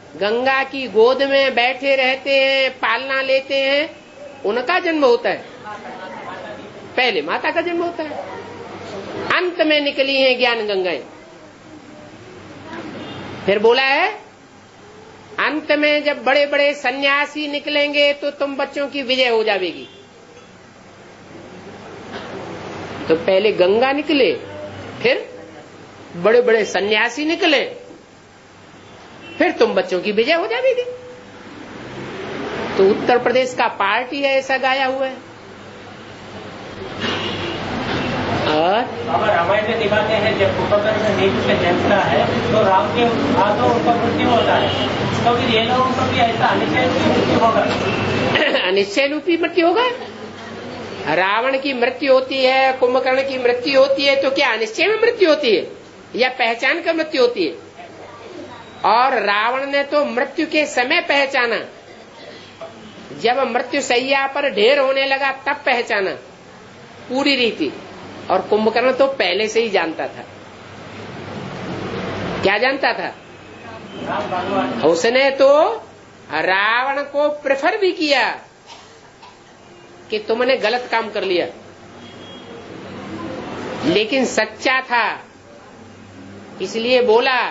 गंगा की गोद में बैठे रहते हैं, पालना लेते हैं, उनका जन्म होता है। पहले माता का जन्म होता है, अंत में निकली हैं ज्ञान गंगाएं। फिर बोला है अंत में जब बड़े बड़े सन्यासी निकलेंगे तो तुम बच्चों की विजय हो जाएगी। तो पहले गंगा निकले, फिर बड़े बड़े सन्यासी निकले, फिर तुम बच्चों की विजय हो जाएगी। तो उत्तर प्रदेश का पार्टी है, ऐसा गाया हुआ है। और बाबा रामायण में दिखाते हैं जब कुंभकर्ण नीति से जन्मता है तो राम के हाथों उनका मृत्यु होता है, तो फिर ये लोगों को भी ऐसा अनिश्चय रूपी मृत्यु होगा। अनिश्चय रूपी मृत्यु होगा। रावण की मृत्यु होती है, कुंभकर्ण की मृत्यु होती है, तो क्या अनिश्चय में मृत्यु होती है या पहचान कर मृत्यु होती है? और रावण ने तो मृत्यु के समय पहचाना, जब मृत्यु सैया पर ढेर होने लगा तब पहचाना पूरी रीति। और कुंभकर्ण तो पहले से ही जानता था। क्या जानता था? उसने तो रावण को प्रेफर भी किया कि तुमने गलत काम कर लिया, लेकिन सच्चा था, इसलिए बोला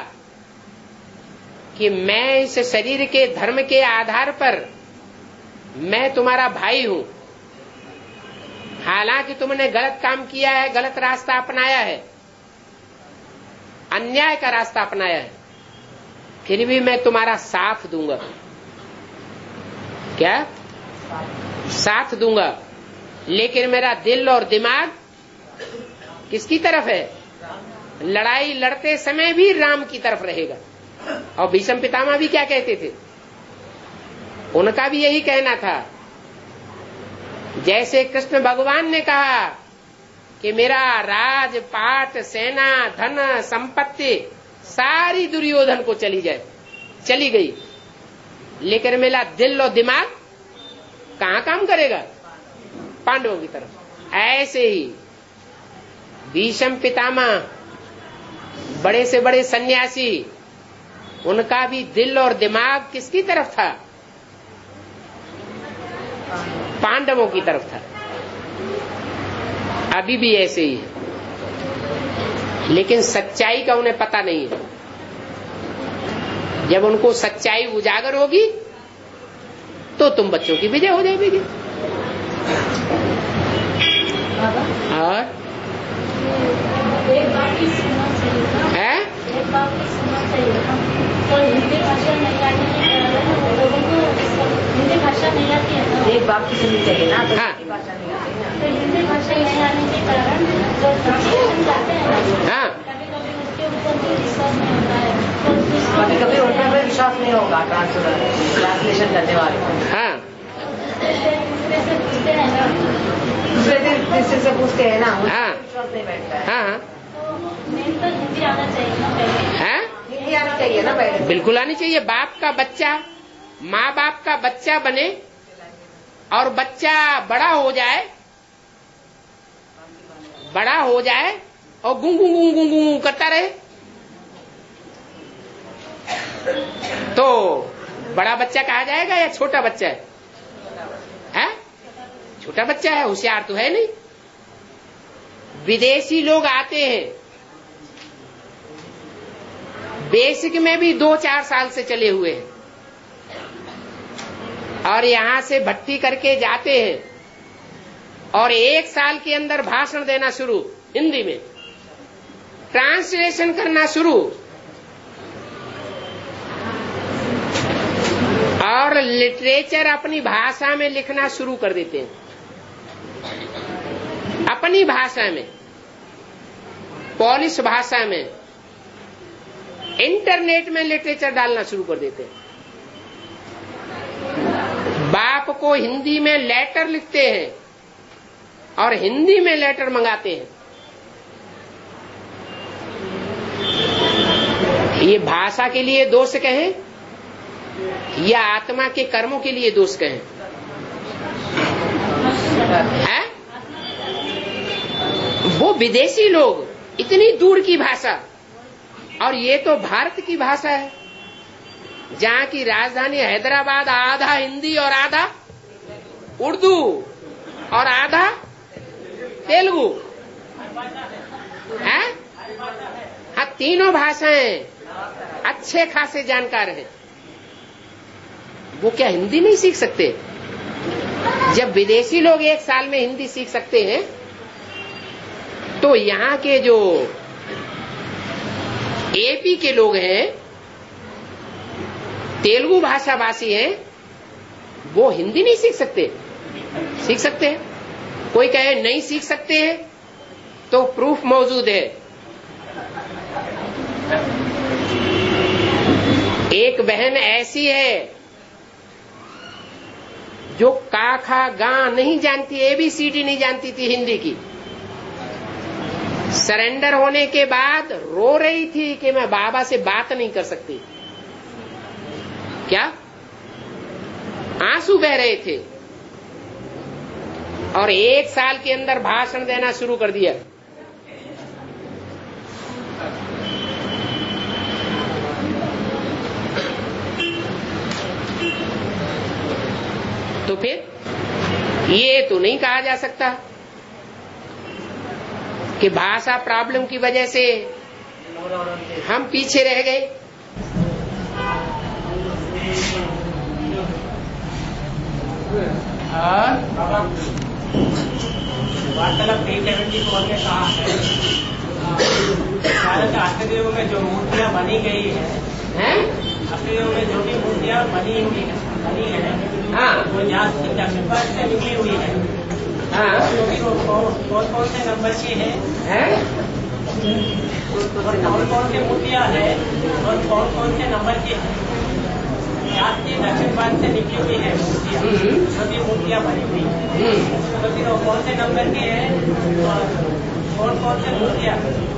कि मैं इस शरीर के धर्म के आधार पर मैं तुम्हारा भाई हूं। हालांकि तुमने गलत काम किया है, गलत रास्ता अपनाया है, अन्याय का रास्ता अपनाया है, फिर भी मैं तुम्हारा साथ दूंगा। क्या साथ दूंगा? लेकिन मेरा दिल और दिमाग किसकी तरफ है? लड़ाई लड़ते समय भी राम की तरफ रहेगा। और भीष्म पितामह भी क्या कहते थे? उनका भी यही कहना था। जैसे कृष्ण भगवान ने कहा कि मेरा राज पाट सेना धन संपत्ति सारी दुर्योधन को चली जाए, चली गई, लेकिन मेरा दिल और दिमाग कहां काम करेगा? पांडवों की तरफ। ऐसे ही भीष्म पितामह बड़े से बड़े सन्यासी, उनका भी दिल और दिमाग किसकी तरफ था? पांडवों की तरफ था। अभी भी ऐसे ही है, लेकिन सच्चाई का उन्हें पता नहीं है। जब उनको सच्चाई उजागर होगी तो तुम बच्चों की विजय हो जाएगी। और है हिंदी भाषा नहीं आने के कारण लोगों को हिंदी भाषा नहीं आती है ना, एक बात की सुननी चाहिए ना, तो हाँ। हिंदी भाषा नहीं आती ना, तो हिंदी भाषा नहीं आने के कारण जो ट्रांसलेशन जाते हैं ना, हाँ, कभी कभी उसके ऊपर भी विश्वास नहीं होता है, तो कभी कभी उन पर विश्वास नहीं होगा ट्रांसलेशन करने वाले को। हाँ, दूसरे से पूछते हैं ना, दूसरे से पूछते हैं ना, हाँ, विश्वास नहीं बैठता है। हाँ, तो मेन तो हिंदी आना चाहिए ना पहले। है हिंदी आनी चाहिए ना पहले। बिल्कुल आनी चाहिए। बाप का बच्चा माँ बाप का बच्चा बने और बच्चा बड़ा हो जाए और गुं गुं गुं गुं गुं करता रहे, तो बड़ा बच्चा कहा जाएगा या छोटा बच्चा है? छोटा बच्चा है, होशियार तो है नहीं। विदेशी लोग आते हैं, बेसिक में भी 2-4 साल से चले हुए हैं और यहां से भर्ती करके जाते हैं और 1 साल के अंदर भाषण देना शुरू, हिंदी में ट्रांसलेशन करना शुरू, और लिटरेचर अपनी भाषा में लिखना शुरू कर देते हैं, अपनी भाषा में, पॉलिश भाषा में, इंटरनेट में लिटरेचर डालना शुरू कर देते हैं। बाप को हिंदी में लेटर लिखते हैं और हिंदी में लेटर मंगाते हैं। ये भाषा के लिए दोष कहें या आत्मा के कर्मों के लिए दोष कहें? है? वो विदेशी लोग, इतनी दूर की भाषा, और ये तो भारत की भाषा है। जहाँ की राजधानी हैदराबाद आधा हिंदी और आधा उर्दू और आधा तेलुगु है। हाँ, तीनों भाषाएं अच्छे खासे जानकार हैं। वो क्या हिंदी नहीं सीख सकते? जब विदेशी लोग एक साल में हिंदी सीख सकते हैं, तो यहाँ के जो एपी के लोग हैं, तेलुगु भाषा भाषी हैं, वो हिंदी नहीं सीख सकते? सीख सकते हैं। कोई कहे नहीं सीख सकते हैं, तो प्रूफ मौजूद है। एक बहन ऐसी है जो का खा गा नहीं जानती, एबीसीडी नहीं जानती थी हिंदी की। सरेंडर होने के बाद रो रही थी कि मैं बाबा से बात नहीं कर सकती। क्या? आंसू बह रहे थे। और एक साल के अंदर भाषण देना शुरू कर दिया। तो फिर ये तो नहीं कहा जा सकता कि भाषा प्रॉब्लम की वजह से हम पीछे रह गए। वार्तालाप 374 में कहा है, भारत अष्टदेव में जो मूर्तियां बनी गई है, अष्टदेव में जो भी मूर्तियां बनी है, हाँ, वो यहाँ दक्षिण भारत से निकली हुई है। हाँ, कौन कौन से नंबर की है, कौन कौन सी मूर्तियां है और कौन कौन से नंबर की है? यहाँ से दक्षिण भारत से निकली हुई है मूर्तियां, सभी मूर्तियां बनी हुई है। तो फिर कौन से नंबर की है और कौन कौन से मूर्तियां?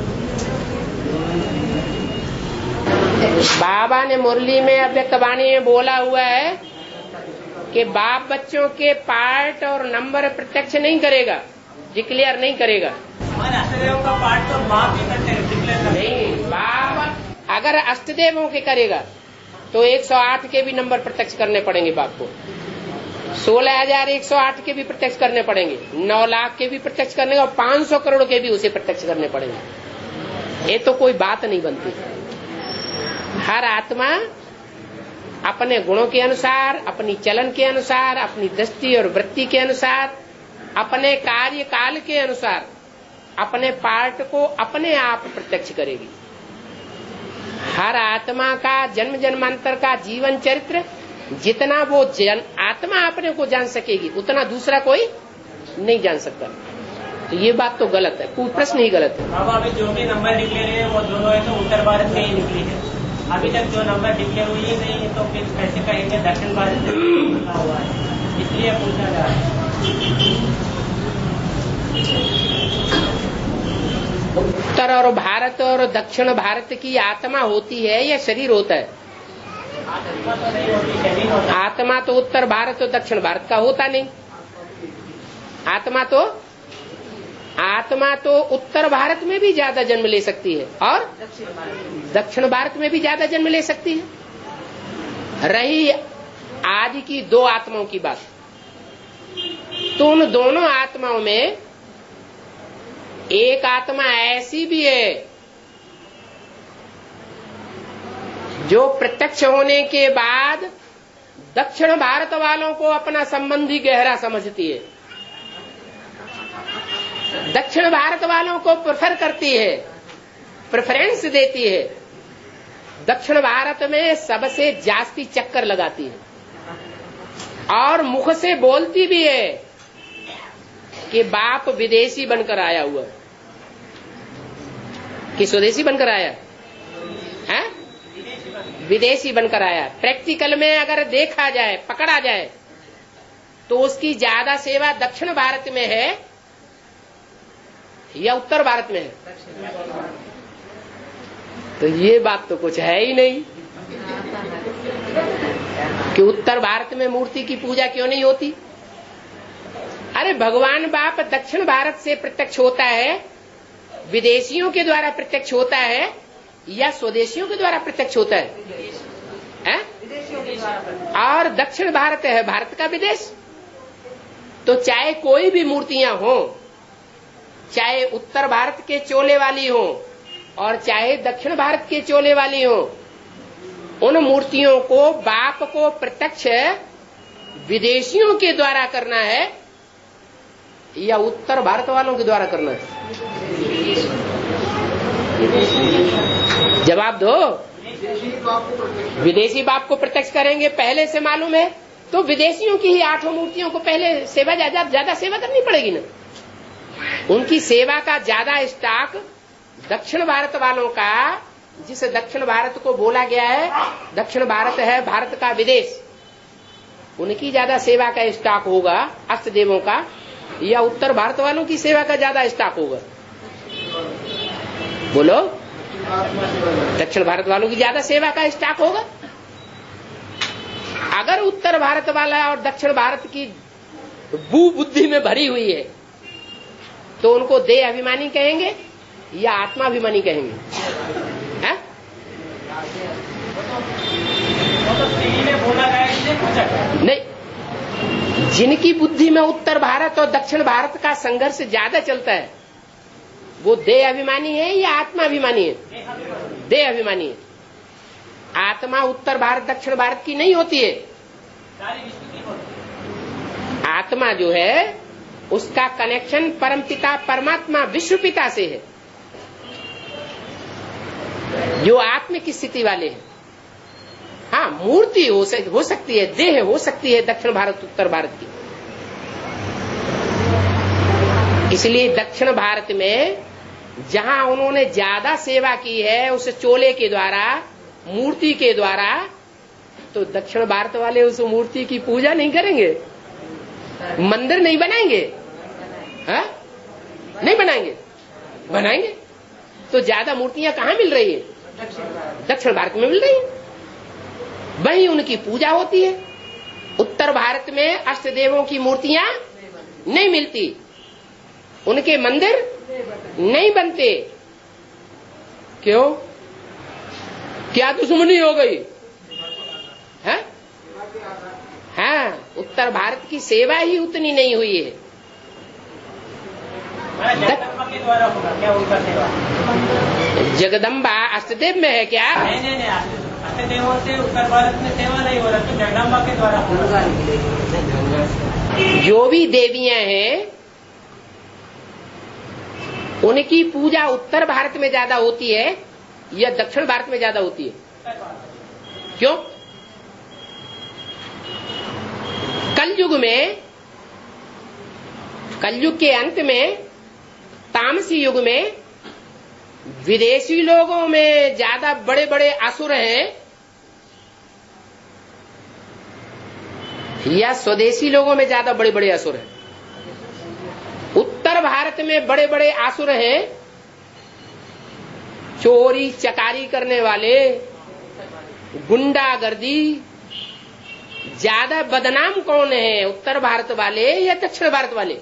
बाबा ने मुरली में अव्यक्त वाणी में बोला हुआ है कि बाप बच्चों के पार्ट और नंबर प्रत्यक्ष नहीं करेगा, डिक्लेयर नहीं करेगा। हमारे अष्टदेव का पार्ट तो बाप ही करते हैं, डिक्लेयर नहीं। बाप अगर अष्टदेवों के करेगा तो 108 के भी नंबर प्रत्यक्ष करने पड़ेंगे बाप को, 16,108 के भी प्रत्यक्ष करने पड़ेंगे, 9 लाख के भी प्रत्यक्ष करने और 500 करोड़ के भी उसे प्रत्यक्ष करने पड़ेंगे। ये तो कोई बात नहीं बनती। हर आत्मा अपने गुणों के अनुसार, अपनी चलन के अनुसार, अपनी दृष्टि और वृत्ति के अनुसार, अपने कार्य काल के अनुसार अपने पार्ट को अपने आप प्रत्यक्ष करेगी। हर आत्मा का जन्म जन्मांतर का जीवन चरित्र जितना वो आत्मा अपने को जान सकेगी, उतना दूसरा कोई नहीं जान सकता। तो ये बात तो गलत है, कोई प्रश्न ही गलत है। अब अभी जो भी नंबर डिक्लेयर है वो दोनों है तो उत्तर भारत में ही निकली है। अभी तक जो नंबर डिक्लेयर हुई ही नहीं है, तो फिर कैसे कहेंगे दक्षिण भारत में निकला हुआ है? इसलिए पूछा जा रहा है। उत्तर और भारत और दक्षिण भारत की आत्मा होती है या शरीर होता है? आत्मा तो नहीं होती, शरीर होता है। आत्मा तो उत्तर भारत और दक्षिण भारत का होता नहीं। आत्मा तो उत्तर भारत में भी ज्यादा जन्म ले सकती है और दक्षिण भारत में भी ज्यादा जन्म ले सकती है। रही आदि की 2 आत्माओं की बात, तो उन दोनों आत्माओं में एक आत्मा ऐसी भी है जो प्रत्यक्ष होने के बाद दक्षिण भारत वालों को अपना संबंधी गहरा समझती है, दक्षिण भारत वालों को प्रेफर करती है, प्रेफरेंस देती है, दक्षिण भारत में सबसे जास्ती चक्कर लगाती है और मुख से बोलती भी है कि बाप विदेशी बनकर आया हुआ है कि स्वदेशी बनकर आया है, विदेशी बनकर आया। प्रैक्टिकल में अगर देखा जाए, पकड़ा जाए, तो उसकी ज्यादा सेवा दक्षिण भारत में है या उत्तर भारत में है? तो ये बात तो कुछ है ही नहीं कि उत्तर भारत में मूर्ति की पूजा क्यों नहीं होती। अरे भगवान बाप दक्षिण भारत से प्रत्यक्ष होता है, विदेशियों के द्वारा प्रत्यक्ष होता है या स्वदेशियों के द्वारा प्रत्यक्ष होता है? और दक्षिण भारत है भारत का विदेश। तो चाहे कोई भी मूर्तियां हो, चाहे उत्तर भारत के चोले वाली हो और चाहे दक्षिण भारत के चोले वाली हो, उन मूर्तियों को बाप को प्रत्यक्ष विदेशियों के द्वारा करना है या उत्तर भारत वालों के द्वारा करना है? जवाब दो। विदेशी बाप को प्रत्यक्ष करेंगे, पहले से मालूम है। तो विदेशियों की ही 8 मूर्तियों को पहले सेवा ज्यादा सेवा करनी पड़ेगी ना। उनकी सेवा का ज्यादा स्टॉक दक्षिण भारत वालों का, जिस दक्षिण भारत को बोला गया है दक्षिण भारत है भारत का विदेश, उनकी ज्यादा सेवा का स्टॉक होगा अष्ट देवों का, या उत्तर भारत वालों की सेवा का ज्यादा स्टॉक होगा? बोलो। दक्षिण भारत वालों की ज्यादा सेवा का स्टॉक होगा। अगर उत्तर भारत वाला और दक्षिण भारत की बुद्धि में भरी हुई है तो उनको देह अभिमानी कहेंगे या आत्माभिमानी कहेंगे? है? नहीं, जिनकी बुद्धि में उत्तर भारत और दक्षिण भारत का संघर्ष ज्यादा चलता है वो देह अभिमानी है या आत्माभिमानी है? देह अभिमानी है। आत्मा उत्तर भारत दक्षिण भारत की नहीं होती है। आत्मा जो है उसका कनेक्शन परमपिता परमात्मा विश्व पिता से है, जो आत्म की स्थिति वाले हैं। हाँ, मूर्ति हो सकती है, देह हो सकती है दक्षिण भारत उत्तर भारत की। इसलिए दक्षिण भारत में जहां उन्होंने ज्यादा सेवा की है उस चोले के द्वारा, मूर्ति के द्वारा, तो दक्षिण भारत वाले उस मूर्ति की पूजा नहीं करेंगे, मंदिर नहीं बनाएंगे। हाँ? नहीं बनाएंगे, बनाएंगे तो ज्यादा मूर्तियां कहाँ मिल रही है? दक्षिण भारत में मिल रही है, वहीं उनकी पूजा होती है। उत्तर भारत में अष्ट देवों की मूर्तियां नहीं मिलती, उनके मंदिर नहीं बनते। क्यों? क्या दुश्मनी हो गई है? हाँ, उत्तर भारत की सेवा ही उतनी नहीं हुई है। जगदम्बा के द्वारा होगा क्या उनका सेवा? जगदम्बा अष्टदेव में है क्या? नहीं, अष्टदेवों से उत्तर भारत में सेवा नहीं हो रहा, तो जगदम्बा के द्वारा होगा। जो भी देवियां हैं उनकी पूजा उत्तर भारत में ज्यादा होती है या दक्षिण भारत में ज्यादा होती है? क्यों? कलयुग के अंत में, तामसी युग में विदेशी लोगों में ज्यादा बड़े बड़े असुर हैं या स्वदेशी लोगों में ज्यादा बड़े बड़े असुर हैं? उत्तर भारत में बड़े बड़े असुर हैं, चोरी चकारी करने वाले, गुंडागर्दी। ज्यादा बदनाम कौन है, उत्तर भारत वाले या दक्षिण भारत वाले?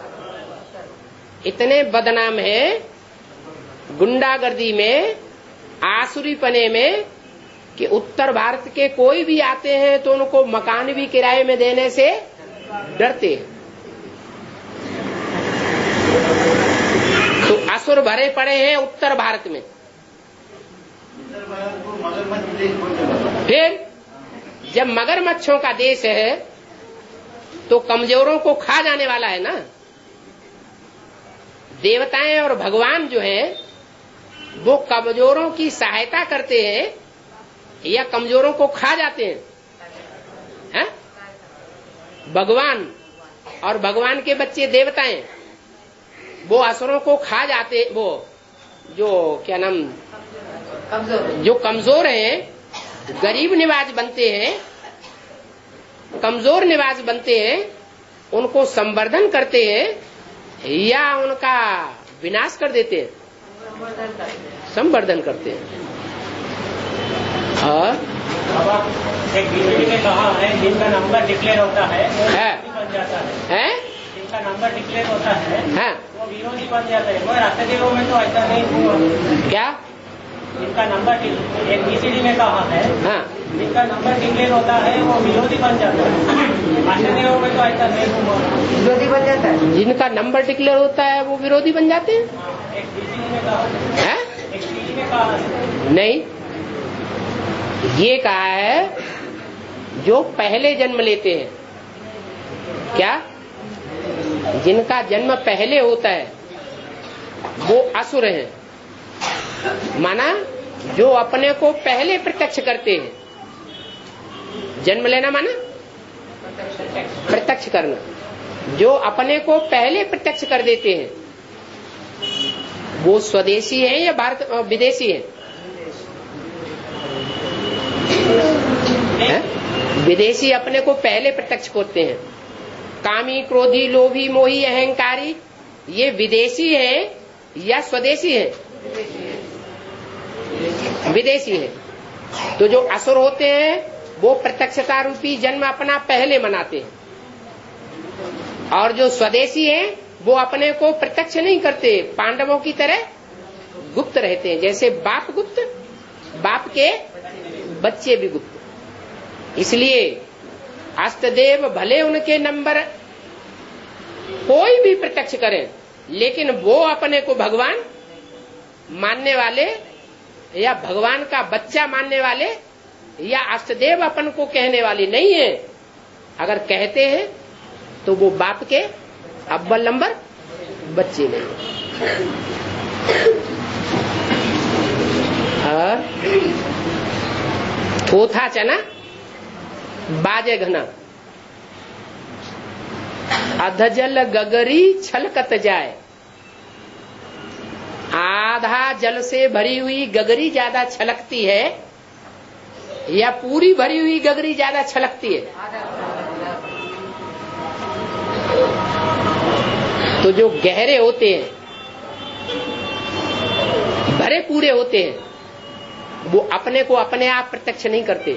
इतने बदनाम है गुंडागर्दी में, आसुरीपने में, कि उत्तर भारत के कोई भी आते हैं तो उनको मकान भी किराए में देने से डरते हैं। तो असुर भरे पड़े हैं उत्तर भारत में। फिर जब मगरमच्छों का देश है तो कमजोरों को खा जाने वाला है ना। देवताएं और भगवान जो हैं वो कमजोरों की सहायता करते हैं या कमजोरों को खा जाते हैं? भगवान और भगवान के बच्चे देवताएं वो असुरों को खा जाते, वो जो क्या नाम, जो कमजोर हैं, गरीब निवाज बनते हैं, कमजोर निवाज बनते हैं, उनको संवर्धन करते हैं या उनका विनाश कर देते हैं? संवर्धन करते हैं। और एक बीजेपी ने कहा है जिनका नंबर डिक्लेयर होता है बन जाता है, जिनका नंबर डिक्लेयर होता है वो विरोधी बन जाता है, मगर अष्टदेवों में तो ऐसा नहीं हुआ। क्या? जिनका नंबर एक बीसीडी में कहा है, हाँ, जिनका नंबर डिक्लेयर होता है वो विरोधी बन जाता है। आश्चर्य में तो ऐसा नहीं हुआ, विरोधी बन जाता है। जिनका नंबर डिक्लेयर होता है वो विरोधी बन जाते हैं। एक बीसीडी में कहा है? एक सीडी में कहा है। नहीं, ये कहा है जो पहले जन्म लेते हैं। क्या? जिनका जन्म पहले होता है वो असुर हैं। माना जो अपने को पहले प्रत्यक्ष करते हैं। जन्म लेना माना प्रत्यक्ष करना। जो अपने को पहले प्रत्यक्ष कर देते हैं वो स्वदेशी है या भारत विदेशी है? विदेशी अपने को पहले प्रत्यक्ष करते हैं। कामी, क्रोधी, लोभी, मोही, अहंकारी, ये विदेशी है या स्वदेशी है? विदेशी है। तो जो असुर होते हैं वो प्रत्यक्षता रूपी जन्म अपना पहले मनाते हैं, और जो स्वदेशी हैं वो अपने को प्रत्यक्ष नहीं करते, पांडवों की तरह गुप्त रहते हैं। जैसे बाप गुप्त, बाप के बच्चे भी गुप्त। इसलिए अष्टदेव भले उनके नंबर कोई भी प्रत्यक्ष करें, लेकिन वो अपने को भगवान मानने वाले या भगवान का बच्चा मानने वाले या अष्टदेव अपन को कहने वाले नहीं है। अगर कहते हैं तो वो बाप के अव्वल नंबर बच्चे नहीं। और थोथा चना बाजे घना, अधजल गगरी छलकत जाए। आधा जल से भरी हुई गगरी ज्यादा छलकती है या पूरी भरी हुई गगरी ज्यादा छलकती है? तो जो गहरे होते हैं, भरे पूरे होते हैं, वो अपने को अपने आप प्रत्यक्ष नहीं करते।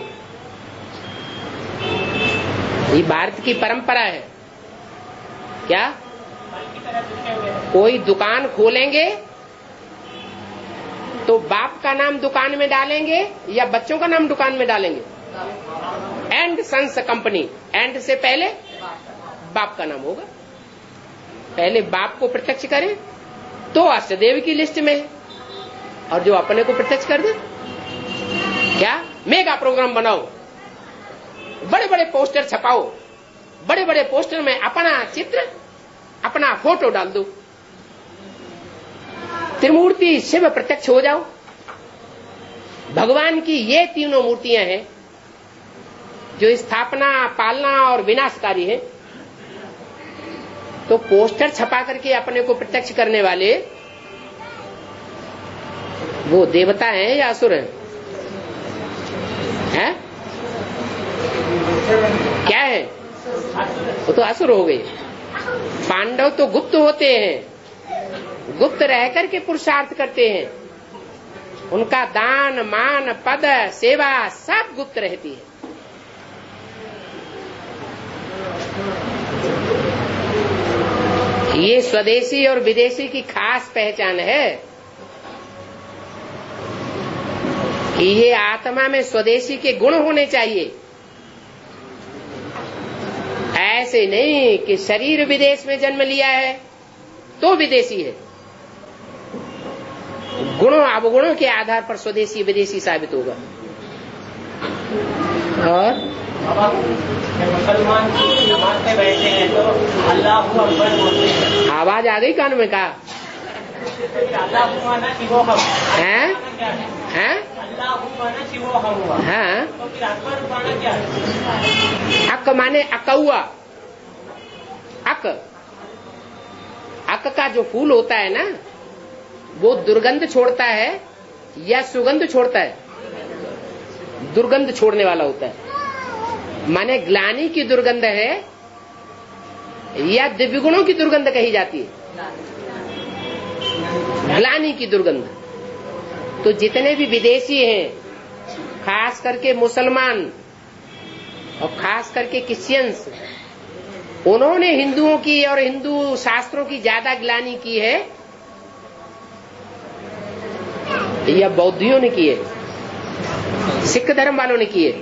ये भारत की परंपरा है। क्या? कोई दुकान खोलेंगे तो बाप का नाम दुकान में डालेंगे या बच्चों का नाम दुकान में डालेंगे? एंड सन्स कंपनी, एंड से पहले बाप का नाम होगा। पहले बाप को प्रत्यक्ष करें तो अष्टदेव की लिस्ट में है, और जो अपने को प्रत्यक्ष कर दे, क्या मेगा प्रोग्राम बनाओ, बड़े बड़े पोस्टर छपाओ, बड़े बड़े पोस्टर में अपना चित्र, अपना फोटो डाल दो, त्रिमूर्ति शिव प्रत्यक्ष हो जाओ। भगवान की ये तीनों मूर्तियां हैं जो स्थापना, पालना और विनाशकारी है। तो पोस्टर छपा करके अपने को प्रत्यक्ष करने वाले वो देवता हैं या असुर हैं? है? क्या है? वो तो असुर हो गए। पांडव तो गुप्त होते हैं, गुप्त रह करके पुरुषार्थ करते हैं। उनका दान, मान, पद, सेवा सब गुप्त रहती है। ये स्वदेशी और विदेशी की खास पहचान है कि ये आत्मा में स्वदेशी के गुण होने चाहिए। ऐसे नहीं कि शरीर विदेश में जन्म लिया है तो विदेशी है। गुणों अवगुणों के आधार पर स्वदेशी विदेशी साबित होगा। और मुसलमान नमाज में बैठे हैं तो अल्लाह अकबर बोलते हैं। आवाज आ गई कान में? कहा अल्लाह माना कि वो हम हैं? हैं? अल्लाह माना कि वो हम हुआ। हाँ, तो फिर अकबर माना क्या है? अक माने अकौआ। अक, अक का जो फूल होता है ना, वो दुर्गंध छोड़ता है या सुगंध छोड़ता है? दुर्गंध छोड़ने वाला होता है। माने ग्लानि की दुर्गंध है या दिव्य गुणों की दुर्गंध कही जाती है? ग्लानि की दुर्गंध। तो जितने भी विदेशी हैं, खास करके मुसलमान और खास करके क्रिश्चियंस, उन्होंने हिंदुओं की और हिंदू शास्त्रों की ज्यादा ग्लानि की है या बौद्धियों ने किए, सिख धर्म वालों ने किए,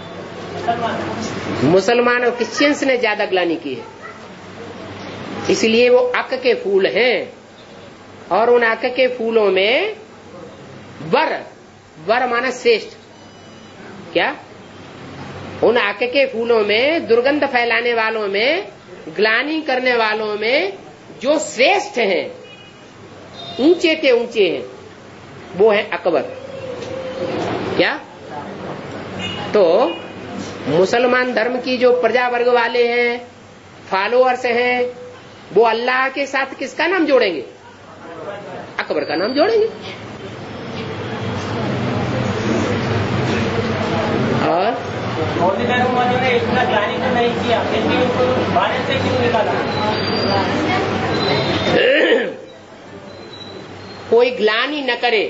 मुसलमान और क्रिश्चियंस ने ज्यादा ग्लानि की है। इसलिए वो अक के फूल हैं और उन अक के फूलों में वर माना श्रेष्ठ, क्या उन अक के फूलों में दुर्गंध फैलाने वालों में, ग्लानि करने वालों में जो श्रेष्ठ हैं, ऊंचे हैं, वो है अकबर। क्या तो मुसलमान धर्म की जो प्रजा वर्ग वाले हैं, फॉलोअर्स हैं, वो अल्लाह के साथ किसका नाम जोड़ेंगे? अकबर का नाम जोड़ेंगे। और बौद्ध धर्म वालों ने इतना ग्लानि तो नहीं किया, फिर भी उनको भारत से क्यों निकाला? कोई ग्लानि न करे,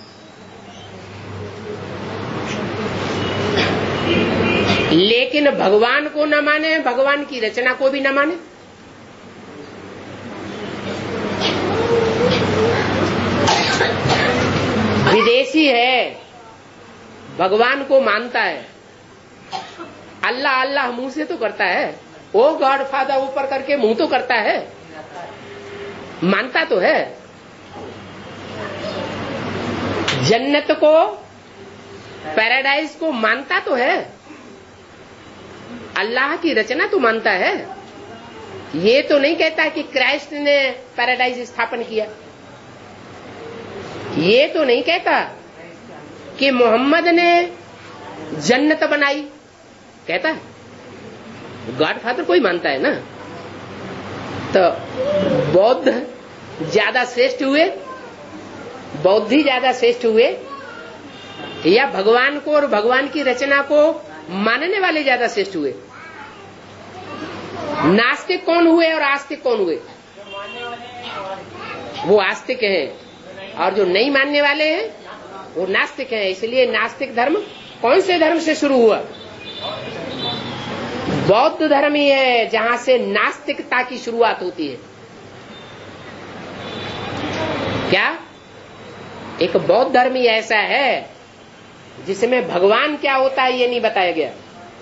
लेकिन भगवान को न माने, भगवान की रचना को भी न माने। विदेशी है, भगवान को मानता है, अल्लाह अल्लाह मुंह से तो करता है, ओ गॉड फादर ऊपर करके मुंह तो करता है, मानता तो है। जन्नत को, पैराडाइज को मानता तो है, अल्लाह की रचना तो मानता है। ये तो नहीं कहता कि क्राइस्ट ने पैराडाइज स्थापन किया, ये तो नहीं कहता कि मोहम्मद ने जन्नत बनाई, कहता है। गॉड फादर कोई मानता है ना। तो बौद्ध ज्यादा श्रेष्ठ हुए, बौद्धि ज्यादा श्रेष्ठ हुए, या भगवान को और भगवान की रचना को मानने वाले ज्यादा श्रेष्ठ हुए? नास्तिक कौन हुए और आस्तिक कौन हुए? वो आस्तिक हैं, और जो नहीं मानने वाले हैं वो नास्तिक हैं। इसलिए नास्तिक धर्म कौन से धर्म से शुरू हुआ? बौद्ध धर्म ही है जहां से नास्तिकता की शुरुआत होती है। क्या एक बौद्ध धर्म ही ऐसा है जिसमें भगवान क्या होता है ये नहीं बताया गया,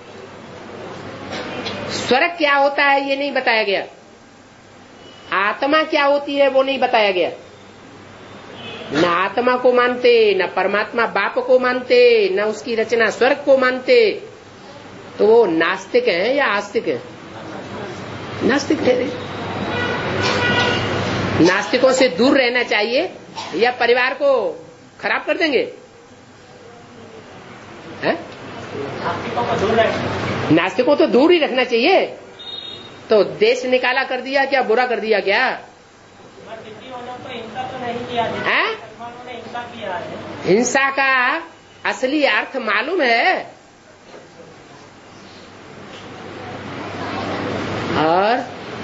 स्वर्ग क्या होता है ये नहीं बताया गया, आत्मा क्या होती है वो नहीं बताया गया। न आत्मा को मानते, न परमात्मा बाप को मानते, न उसकी रचना स्वर्ग को मानते, तो वो नास्तिक हैं या आस्तिक हैं? नास्तिक ठहरे। नास्तिकों से दूर रहना चाहिए या परिवार को खराब कर देंगे? नास्तिकों तो दूर ही रखना चाहिए। तो देश निकाला कर दिया क्या, बुरा कर दिया क्या? हिंसा का असली अर्थ मालूम है। और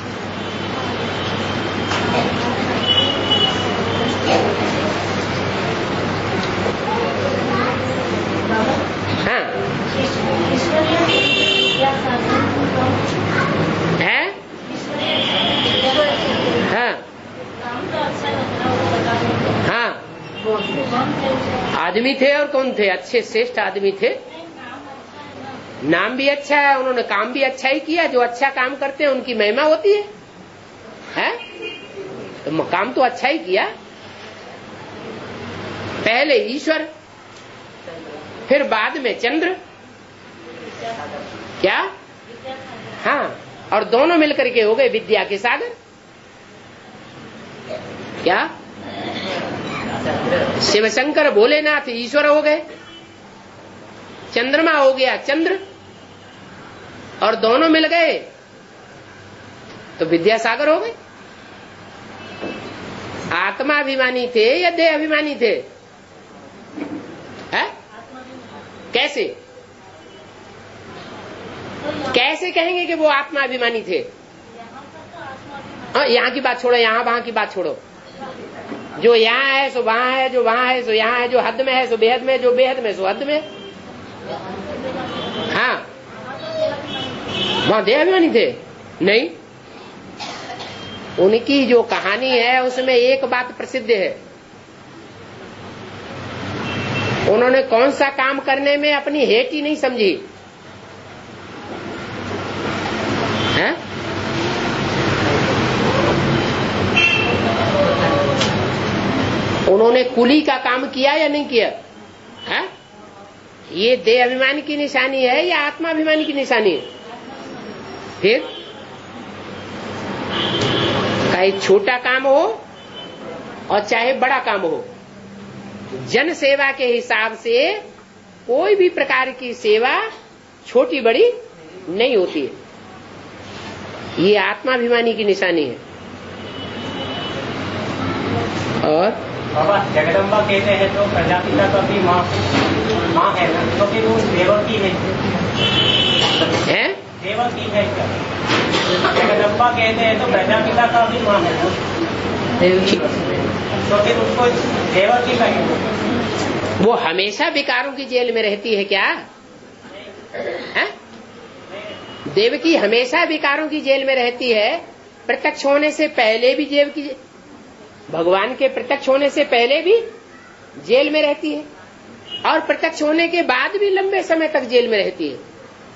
हाँ है, हाँ हाँ, आदमी थे और कौन थे? अच्छे श्रेष्ठ आदमी थे, नाम भी अच्छा है, उन्होंने काम भी अच्छा ही किया। जो अच्छा काम करते हैं उनकी महिमा होती है? तो काम तो अच्छा ही किया। पहले ईश्वर, फिर बाद में चंद्र, क्या? हाँ, और दोनों मिलकर के हो गए विद्या के सागर। क्या? शिव शंकर भोलेनाथ ईश्वर हो गए, चंद्रमा हो गया चंद्र, और दोनों मिल गए तो विद्यासागर हो गए। आत्मा अभिमानी थे या देह अभिमानी थे? है? कैसे कैसे कहेंगे कि वो आत्मा अभिमानी थे? यहाँ की बात छोड़ो, यहाँ वहां की बात छोड़ो। जो यहाँ है सो वहां है, जो वहां है सो यहाँ है, जो हद में है सो बेहद में, जो बेहद में सो हद में। हाँ, वहां देह अभिमानी थे? नहीं, उनकी जो कहानी है उसमें एक बात प्रसिद्ध है उन्होंने कौन सा काम करने में अपनी हेट ही नहीं समझी है? उन्होंने कुली का काम किया या नहीं किया है? ये देह अभिमान की निशानी है या आत्माभिमान की निशानी है? फिर चाहे छोटा काम हो और चाहे बड़ा काम हो, जन सेवा के हिसाब से कोई भी प्रकार की सेवा छोटी बड़ी नहीं होती है। ये आत्माभिमानी की निशानी है। और बाबा जगदम्बा कहते हैं तो प्रजापिता का भी माँ है ना, तो फिर वो देवकी है देवकी है क्या? जगदम्बा कहते हैं तो प्रजापिता का भी माँ है ना, तो फिर उसको देवकी का वो हमेशा विकारों की जेल में रहती है क्या है? देवकी हमेशा विकारों की जेल में रहती है। प्रत्यक्ष होने से पहले भी देवकी, भगवान के प्रत्यक्ष होने से पहले भी जेल में रहती है और प्रत्यक्ष होने के बाद भी लंबे समय तक जेल में रहती है।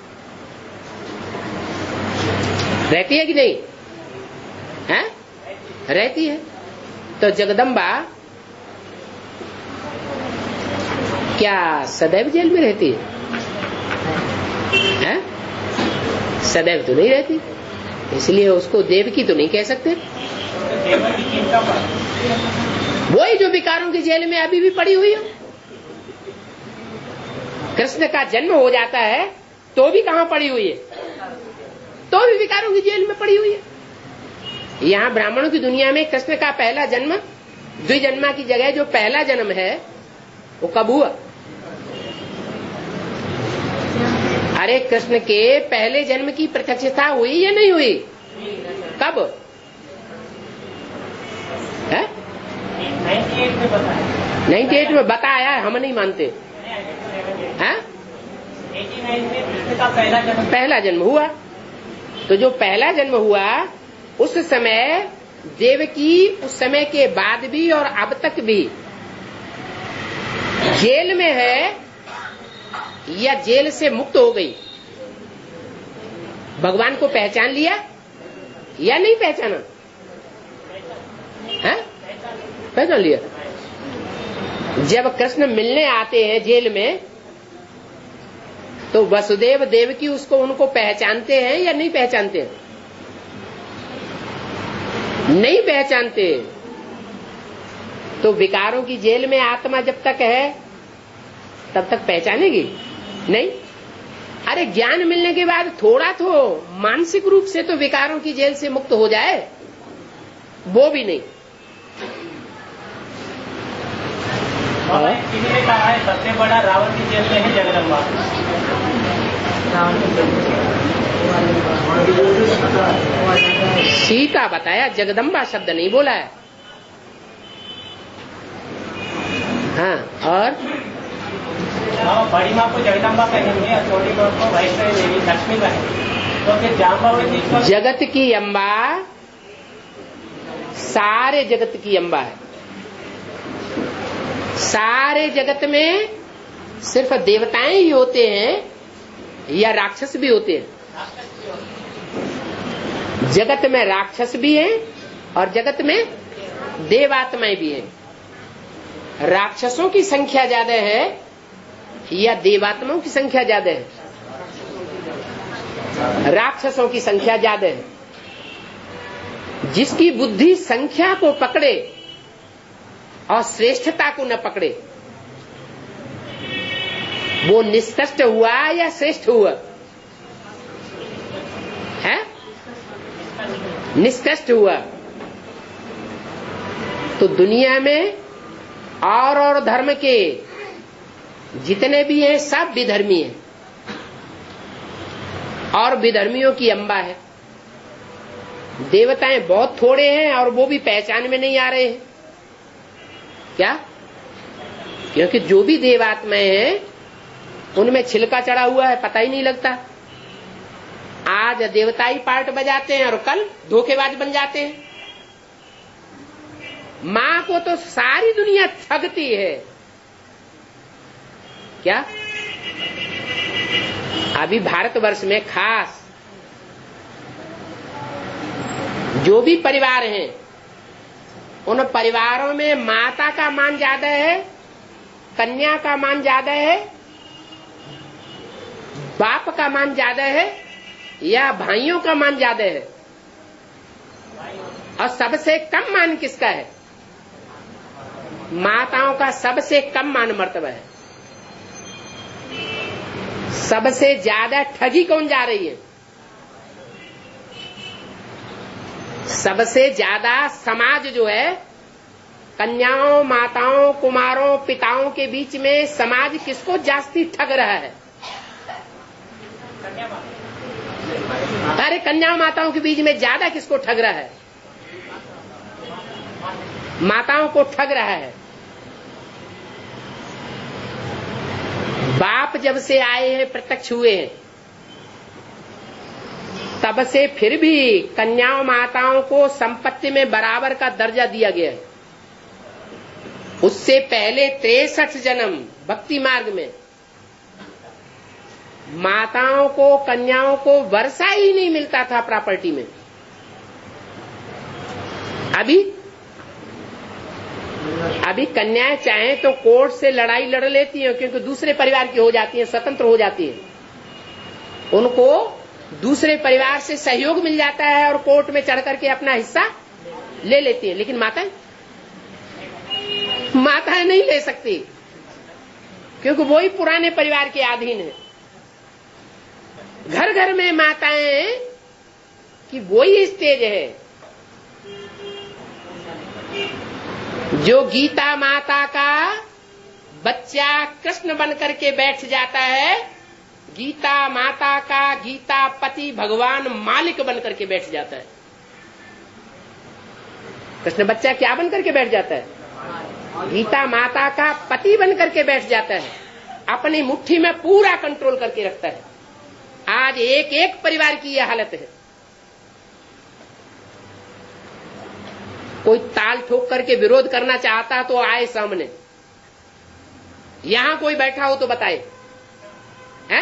रहती है कि नहीं है? रहती है। तो जगदम्बा क्या सदैव जेल में रहती है? सदैव तो नहीं रहती, इसलिए उसको देवकी तो नहीं कह सकते। वही जो विकारों की जेल में अभी भी पड़ी हुई हो। कृष्ण का जन्म हो जाता है तो भी कहाँ पड़ी हुई है? तो भी विकारों की जेल में पड़ी हुई है। यहाँ ब्राह्मणों की दुनिया में कृष्ण का पहला जन्म, द्विजन्मा की जगह जो पहला जन्म है वो कब हुआ? अरे कृष्ण के पहले जन्म की प्रत्यक्षता हुई या नहीं हुई? कब है? 98 में बताया, हम नहीं मानते हैं। 89 में कृष्ण का पहला जन्म हुआ। तो जो पहला जन्म हुआ उस समय देवकी उस समय के बाद भी और अब तक भी जेल में है या जेल से मुक्त हो गई? भगवान को पहचान लिया या नहीं पहचाना? है? पहचान लिया। जब कृष्ण मिलने आते हैं जेल में तो वसुदेव देवकी उसको उनको पहचानते हैं या नहीं पहचानते? नहीं पहचानते। तो विकारों की जेल में आत्मा जब तक है तब तक पहचानेगी नहीं। अरे ज्ञान मिलने के बाद थोड़ा तो मानसिक रूप से तो विकारों की जेल से मुक्त हो जाए, वो भी नहीं। किसी ने कहा है सबसे बड़ा रावण की जेल में है जगदम्बा। सीता बताया, जगदम्बा शब्द नहीं बोला है। हाँ, और बड़ी माँ को जगदम्बा कहेंगे और छोटी माँ को वैष्णवी देवी लक्ष्मी कहेंगे। तो फिर जाम्बावती जगत की अम्बा, सारे जगत की अम्बा है। सारे जगत में सिर्फ देवताएं ही होते हैं या राक्षस भी होते हैं? जगत में राक्षस भी हैं और जगत में देवात्माएं भी हैं। राक्षसों की संख्या ज्यादा है या देवात्माओं की संख्या ज्यादा है? राक्षसों की संख्या ज्यादा है। जिसकी बुद्धि संख्या को पकड़े और श्रेष्ठता को न पकड़े, वो निष्कृष्ट हुआ या श्रेष्ठ हुआ है? निष्कृष्ट हुआ। तो दुनिया में और धर्म के जितने भी हैं सब विधर्मी हैं और विधर्मियों की अम्बा है। देवताएं बहुत थोड़े हैं और वो भी पहचान में नहीं आ रहे हैं। क्या? क्योंकि जो भी देवात्माएं हैं उनमें छिलका चढ़ा हुआ है, पता ही नहीं लगता। आज देवताई पार्ट बजाते हैं और कल धोखेबाज बन जाते हैं। माँ को तो सारी दुनिया ठगती है क्या? अभी भारतवर्ष में खास जो भी परिवार हैं, उन परिवारों में माता का मान ज्यादा है, कन्या का मान ज्यादा है, बाप का मान ज्यादा है, या भाइयों का मान ज्यादा है? और सबसे कम मान किसका है? माताओं का सबसे कम मान मर्तबा है। सबसे ज्यादा ठगी कौन जा रही है? सबसे ज्यादा समाज जो है, कन्याओं, माताओं, कुमारों, पिताओं के बीच में समाज किसको जास्ती ठग रहा है? अरे कन्याओं माताओं के बीच में ज्यादा किसको ठग रहा है? माताओं को ठग रहा है। बाप जब से आए हैं, प्रत्यक्ष हुए हैं, तब से फिर भी कन्याओं माताओं को संपत्ति में बराबर का दर्जा दिया गया है। उससे पहले 63 जन्म भक्ति मार्ग में माताओं को, कन्याओं को वर्षा ही नहीं मिलता था प्रॉपर्टी में। अभी कन्याएं चाहें तो कोर्ट से लड़ाई लड़ लेती हैं, क्योंकि दूसरे परिवार की हो जाती हैं, स्वतंत्र हो जाती हैं। उनको दूसरे परिवार से सहयोग मिल जाता है और कोर्ट में चढ़ करके अपना हिस्सा ले लेती हैं। लेकिन माताएं नहीं ले सकती, क्योंकि वो ही पुराने परिवार के अधीन है। घर घर में माताएं की वही स्टेज है। जो गीता माता का बच्चा कृष्ण बन करके बैठ जाता है, गीता माता का गीता पति भगवान मालिक बन करके बैठ जाता है। कृष्ण बच्चा क्या बन करके बैठ जाता है? गीता माता का पति बन करके बैठ जाता है। अपनी मुट्ठी में पूरा कंट्रोल करके रखता है। आज एक एक परिवार की यह हालत है। कोई ताल ठोक करके विरोध करना चाहता तो आए सामने। यहां कोई बैठा हो तो बताए, हैं?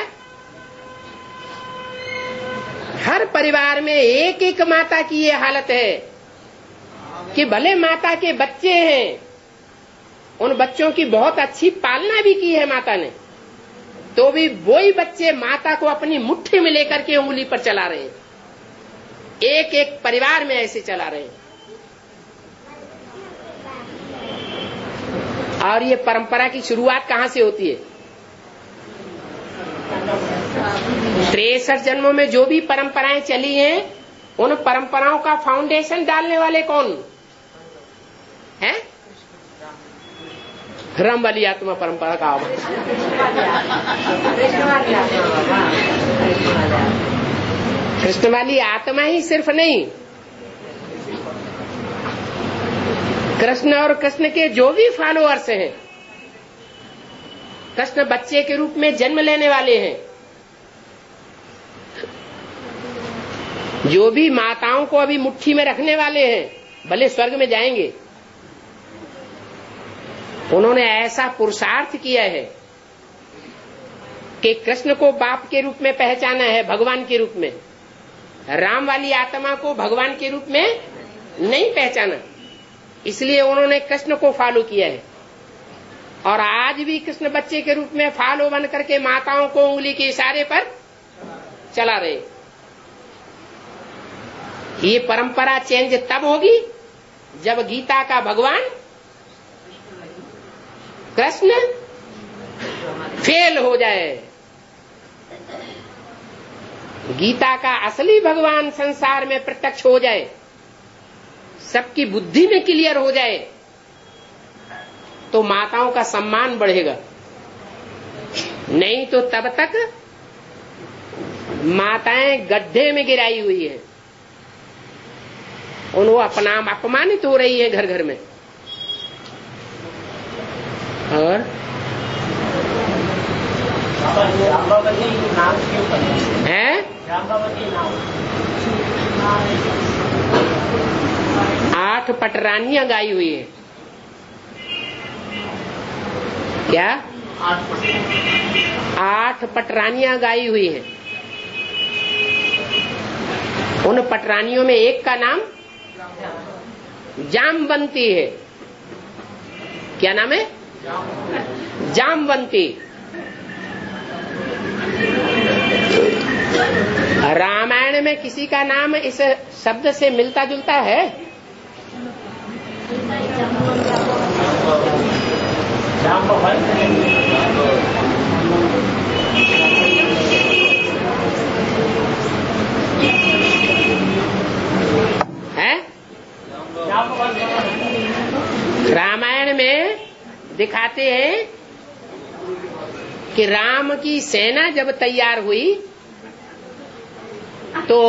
हर परिवार में एक एक माता की ये हालत है कि भले माता के बच्चे हैं, उन बच्चों की बहुत अच्छी पालना भी की है माता ने, तो भी वही बच्चे माता को अपनी मुट्ठी में लेकर के उंगली पर चला रहे हैं। एक एक परिवार में ऐसे चला रहे हैं। और ये परंपरा की शुरुआत कहां से होती है? 63 जन्मों में जो भी परंपराएं चली हैं, उन परंपराओं का फाउंडेशन डालने वाले कौन हैं? राम वाली आत्मा परंपरा का कृष्ण वाली आत्मा ही सिर्फ नहीं, कृष्ण और कृष्ण के जो भी फॉलोअर्स हैं, कृष्ण बच्चे के रूप में जन्म लेने वाले हैं, जो भी माताओं को अभी मुट्ठी में रखने वाले हैं, भले स्वर्ग में जाएंगे, उन्होंने ऐसा पुरुषार्थ किया है कि कृष्ण को बाप के रूप में पहचाना है, भगवान के रूप में। राम वाली आत्मा को भगवान के रूप में नहीं पहचाना, इसलिए उन्होंने कृष्ण को फॉलो किया है। और आज भी कृष्ण बच्चे के रूप में फॉलो बन करके माताओं को उंगली के इशारे पर चला रहे। ये परंपरा चेंज तब होगी जब गीता का भगवान कृष्ण फेल हो जाए। गीता का असली भगवान संसार में प्रत्यक्ष हो जाए, सबकी बुद्धि में क्लियर हो जाए, तो माताओं का सम्मान बढ़ेगा। नहीं तो तब तक माताएं गड्ढे में गिराई हुई है, और वो अपमानित हो रही है घर घर में। और है 8 पटरानियां गाई हुई है। क्या 8 पटरानियां गाई हुई हैं। उन पटरानियों में एक का नाम जामवंती है। क्या नाम है? जामवंती। रामायण में किसी का नाम इस शब्द से मिलता जुलता है? है? रामायण में दिखाते हैं कि राम की सेना जब तैयार हुई तो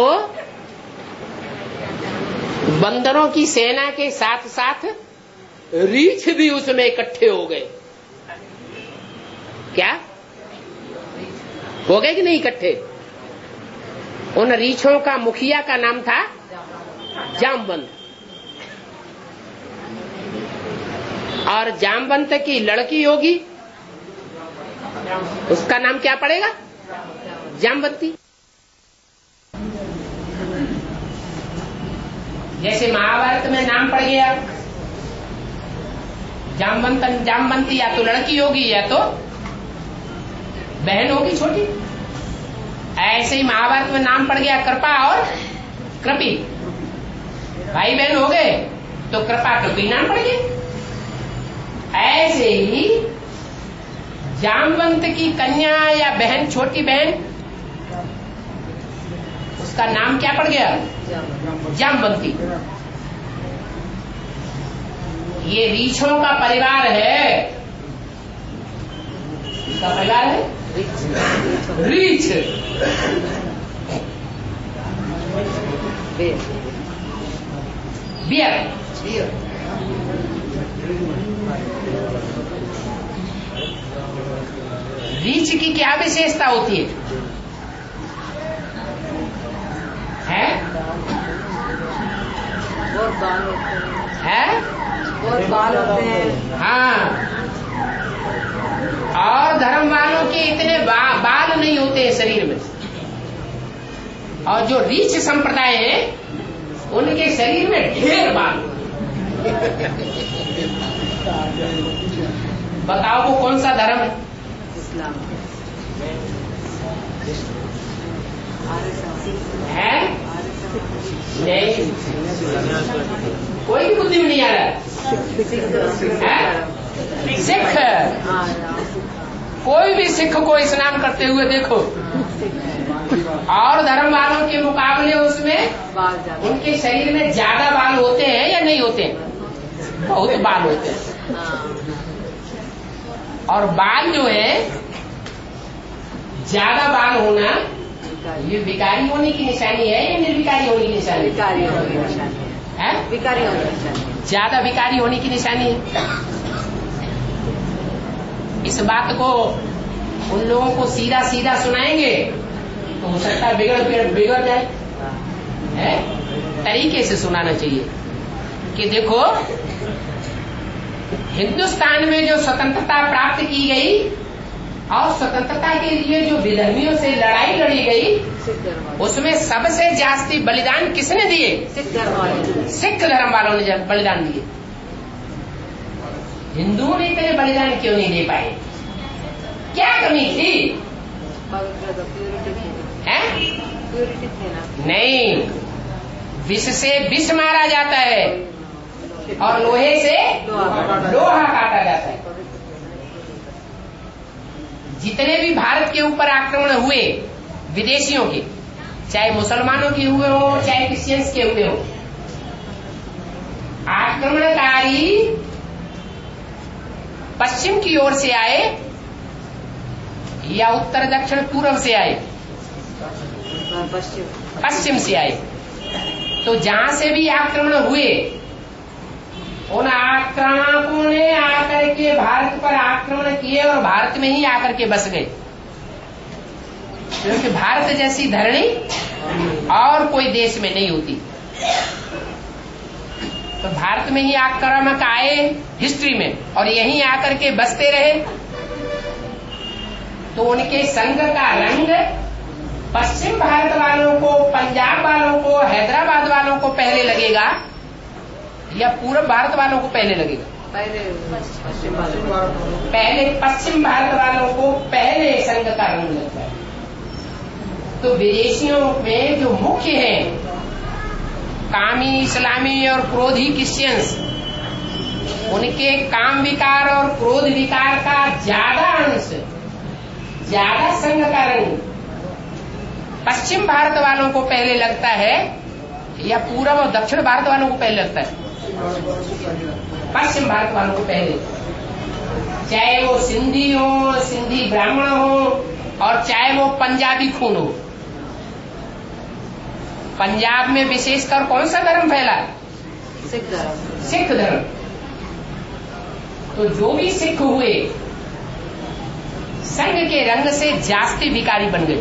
बंदरों की सेना के साथ साथ रीछ भी उसमें इकट्ठे हो गए। क्या हो गए कि नहीं इकट्ठे? उन रीछों का मुखिया का नाम था जामवंत, और जामवंत की लड़की होगी, उसका नाम क्या पड़ेगा? जामवंती। जैसे महाभारत में नाम पड़ गया जामवंती, या तो लड़की होगी या तो बहन होगी छोटी। ऐसे ही महाभारत में नाम पड़ गया कृपा और कृपी, भाई बहन हो गए तो कृपा कृपी नाम पड़ गया। ऐसे ही जामवंत की कन्या या बहन, छोटी बहन, उसका नाम क्या पड़ गया? जामवंती। ये रीछों का परिवार है। इसका परिवार है रीछ। बियर। रीछ की क्या विशेषता होती है? बहुत बाल होते हैं। है? बहुत बाल होते हैं। हाँ, और धर्म वालों के इतने बाल नहीं होते हैं शरीर में। और जो रीछ संप्रदाय है उनके शरीर में ढेर बाल। बताओ वो कौन सा धर्म है? इस्लाम है? नहीं, कोई भी बुद्धि में नहीं आ रहा है। सिख, कोई भी सिख को स्नान करते हुए देखो, और धर्म वालों के मुकाबले उसमें उनके शरीर में ज्यादा बाल होते हैं या नहीं होते? बहुत बाल होते हैं। और बाल जो है, ज्यादा बाल होना ये विकारी होने की निशानी है या निर्विकारी होने की निशानी? विकारी होने की निशानी है। विकारी होने की निशानी, ज्यादा विकारी होने की निशानी है। इस बात को उन लोगों को सीधा सीधा सुनाएंगे तो हो सकता है बिगड़ जाए। है? तरीके से सुनाना चाहिए कि देखो, हिंदुस्तान में जो स्वतंत्रता प्राप्त की गई और स्वतंत्रता के लिए जो विधर्मियों से लड़ाई लड़ी गई, उसमें सबसे जास्ती बलिदान किसने दिए? सिख धर्म वालों ने बलिदान दिए। हिंदुओं ने इतने बलिदान क्यों नहीं दे पाए? क्या कमी थी? है? नहीं, विष से विष मारा जाता है और लोहे से लोहा काटा जाता है। जितने भी भारत के ऊपर आक्रमण हुए विदेशियों के, चाहे मुसलमानों के हुए हो चाहे क्रिश्चियंस के हुए हो, आक्रमणकारी पश्चिम की ओर से आए या उत्तर दक्षिण पूर्व से आए? पश्चिम से आए। तो जहां से भी आक्रमण हुए, उन आक्रामकों ने आकर के भारत पर आक्रमण किए और भारत में ही आकर के बस गए, क्योंकि भारत जैसी धरणी और कोई देश में नहीं होती। तो भारत में ही आक्रामक आए हिस्ट्री में और यहीं आकर के बसते रहे। तो उनके संघ का रंग पश्चिम भारत वालों को, पंजाब वालों को, हैदराबाद वालों को पहले लगेगा या पूर्व भारत वालों को पहले लगेगा? पहले पश्चिम भारत वालों को पहले संघ का रंग लगता है। तो विदेशियों में जो मुख्य हैं, कामी इस्लामी और क्रोधी क्रिश्चियंस, उनके काम विकार और क्रोध विकार का ज्यादा अंश, ज्यादा संघ का रंग पश्चिम भारत वालों को पहले लगता है या पूर्व और दक्षिण भारत वालों को पहले लगता है? पश्चिम भारत वालों को पहले, चाहे वो सिंधी हो, सिंधी ब्राह्मण हो, और चाहे वो पंजाबी खून हो। पंजाब में विशेषकर कौन सा धर्म फैला? सिख धर्म। तो जो भी सिख हुए संघ के रंग से जास्ती भिखारी बन गए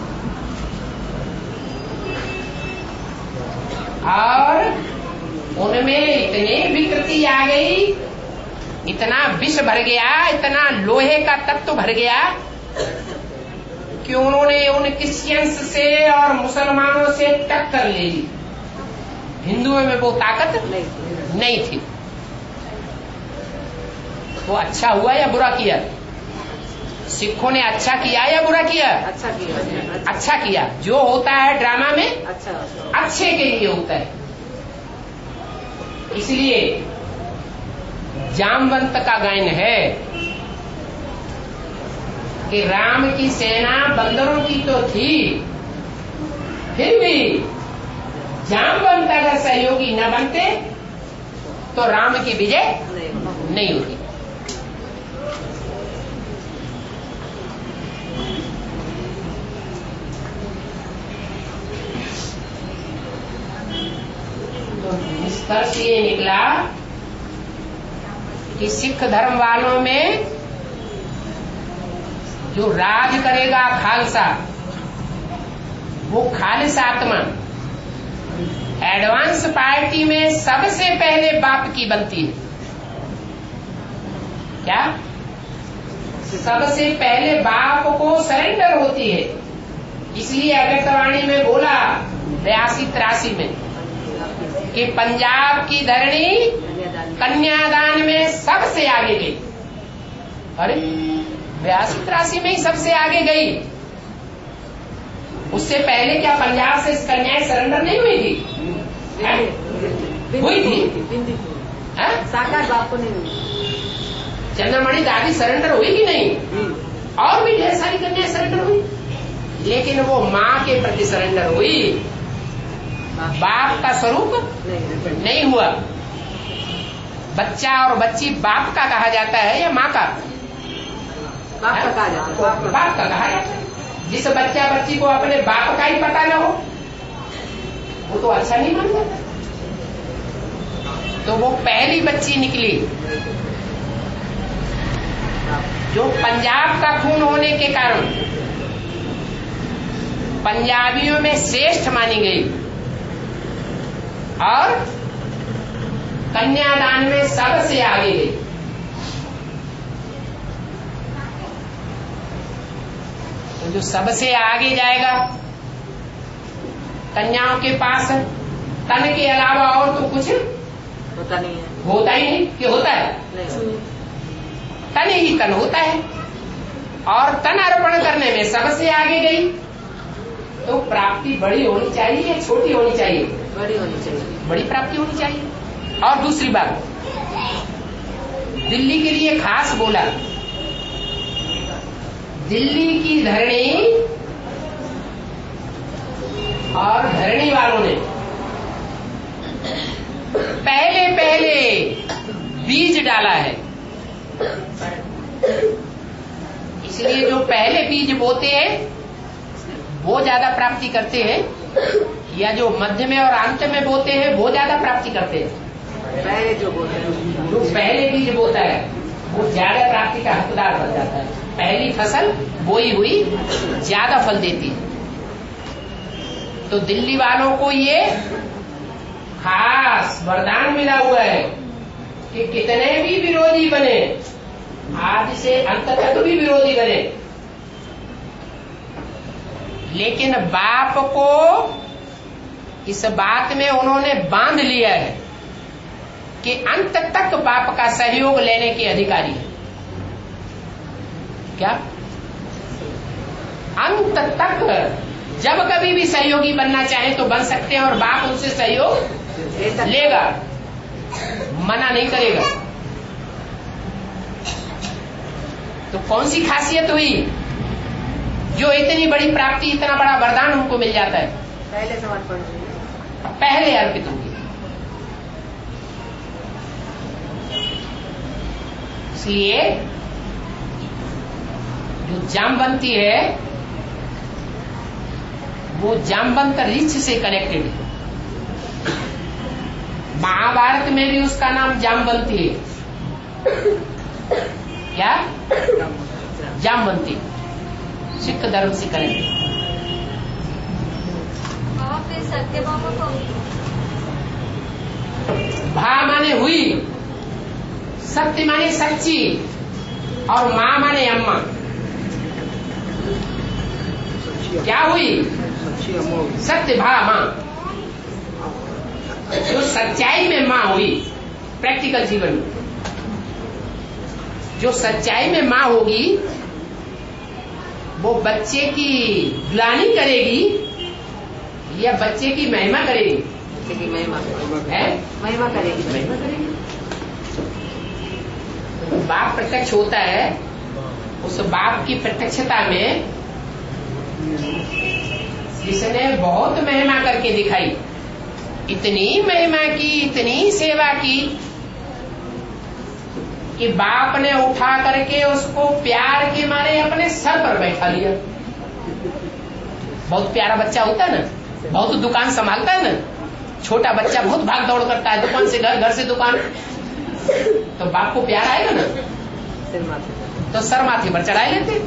और उनमें इतनी विकृति आ गई, इतना विष भर गया, इतना लोहे का तत्व भर गया कि उन्होंने उन क्रिश्चियंस से और मुसलमानों से टक्कर ले ली। हिंदुओं में वो ताकत नहीं थी। तो अच्छा हुआ या बुरा किया? सिखों ने अच्छा किया या बुरा किया? अच्छा किया। जो होता है ड्रामा में अच्छे के लिए होता है। इसलिए जामवंत का गायन है कि राम की सेना बंदरों की तो थी, फिर भी जामवंत अगर सहयोगी न बनते तो राम की विजय नहीं होती। तो निष्कर्ष ये निकला कि सिख धर्म वालों में जो राज करेगा खालसा, वो खालिस आत्मा एडवांस पार्टी में सबसे पहले बाप की बनती है। क्या? सबसे पहले बाप को सरेंडर होती है। इसलिए अव्यक्तवाणी में बोला 82-83 में कि पंजाब की धरणी कन्यादान में सबसे आगे गई। अरे 82-83 में ही सबसे आगे गई। उससे पहले क्या पंजाब से कन्याएं सरेंडर नहीं हुई थी? हुई थी। साकार बाप को नहीं हुई। चंद्रमणि दादी सरेंडर हुई कि नहीं? और भी ढेर सारी कन्याएं सरेंडर हुई, लेकिन वो माँ के प्रति सरेंडर हुई, बाप का स्वरूप नहीं हुआ। बच्चा और बच्ची बाप का कहा जाता है या माँ का? बाप का कहा जाता है। बाप का कहा जाता है। जिस बच्चा बच्ची को अपने बाप का ही पता न हो वो तो अच्छा नहीं मान जाता। तो वो पहली बच्ची निकली जो पंजाब का खून होने के कारण पंजाबियों में श्रेष्ठ मानी गई और कन्यादान में सबसे आगे गई। तो जो सबसे आगे जाएगा कन्याओं के पास तन के अलावा और तो कुछ होता नहीं है। होता ही नहीं कि होता है? तन ही तन होता है। और तन अर्पण करने में सबसे आगे गई। तो प्राप्ति बड़ी होनी चाहिए या छोटी होनी चाहिए? बड़ी होनी चाहिए। बड़ी प्राप्ति होनी चाहिए। और दूसरी बात, दिल्ली के लिए खास बोला, दिल्ली की धरणी और धरणी वालों ने पहले बीज डाला है। इसलिए जो पहले बीज बोते हैं वो ज्यादा प्राप्ति करते हैं, या जो मध्य में और अंत में बोते हैं वो ज्यादा प्राप्ति करते हैं? पहले जो बोलते हैं, जो पहले बीज बोता है वो ज्यादा प्राप्ति का हकदार बन जाता है। पहली फसल बोई हुई ज्यादा फल देती है। तो दिल्ली वालों को ये खास वरदान मिला हुआ है कि कितने भी विरोधी बने, आज से अंत तक भी विरोधी बने, लेकिन बाप को इस बात में उन्होंने बांध लिया है कि अंत तक बाप का सहयोग लेने के अधिकारी है। क्या अंत तक जब कभी भी सहयोगी बनना चाहे तो बन सकते हैं, और बाप उनसे सहयोग लेगा, मना नहीं करेगा। तो कौन सी खासियत हुई जो इतनी बड़ी प्राप्ति, इतना बड़ा वरदान हमको मिल जाता है? पहले समर्पण, पहले अर्पित होगी। इसलिए जो जामवंती है वो जामवंत ऋष से कनेक्टेड है। महाभारत में भी उसका नाम जामवंती है। क्या? जामवंती, सिख धर्म से कनेक्टेड। सत्यभामा को भा माने हुई, सत्य माने सच्ची, और माँ माने अम्मा। क्या हुई? सत्य भा माँ, जो सच्चाई में माँ हुई। प्रैक्टिकल जीवन में जो सच्चाई में माँ होगी वो बच्चे की ग्लानि करेगी या बच्चे की महिमा करेगी? बच्चे की महिमा है, महिमा करेगी। महिमा करेगी। बाप प्रत्यक्ष होता है, उस बाप की प्रत्यक्षता में जिसने बहुत महिमा करके दिखाई, इतनी महिमा की, इतनी सेवा की कि बाप ने उठा करके उसको प्यार के मारे अपने सर पर बैठा लिया। बहुत प्यारा बच्चा होता है ना, बहुत दुकान संभालता है ना, छोटा बच्चा बहुत भाग दौड़ करता है, दुकान से घर, घर से दुकान, तो बाप को प्यार आएगा ना, तो सर माथे पर चढ़ाए लेते।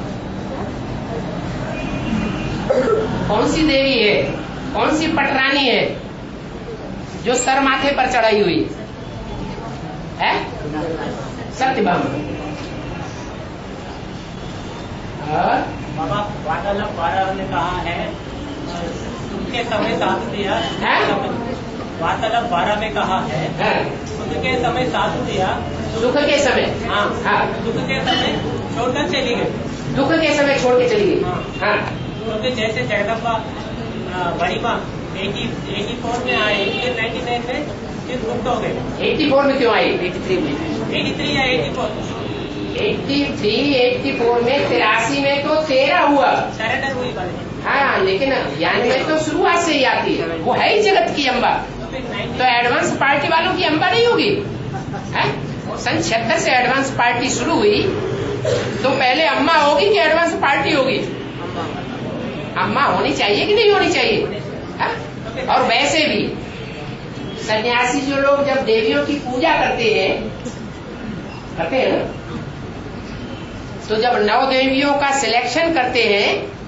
कौन सी देवी है, कौन सी पटरानी है जो सर माथे पर चढ़ाई हुई है? सत्यभामा। बाबा वार्तालाप 12 ने कहा है सुख के समय साथ दिया, वार्तालाप 12 में कहा है सुख के समय साथ दिया, सुख के समय, हाँ हाँ, दुख के समय छोड़कर चली गई, दुख के समय छोड़ के चली गई। हाँ, क्योंकि जैसे जगदम्बा बड़ी माँ 84 में आए, 99 में फिर मुक्त हो गए। 84 में क्यों आई? 83 या 84 में, 83 में तो 13 हुआ, सरेंडर हुई बात। हाँ, लेकिन ज्ञान में तो शुरुआत से ही आती है, वो है ही जगत की अम्बा। तो एडवांस पार्टी वालों की अम्बा नहीं होगी? सन 76 से एडवांस पार्टी शुरू हुई, तो पहले अम्मा होगी कि एडवांस पार्टी होगी? अम्मा होनी चाहिए कि नहीं होनी चाहिए? हा? और वैसे भी सन्यासी जो लोग जब देवियों की पूजा करते हैं ना, तो जब 9 देवियों का सिलेक्शन करते हैं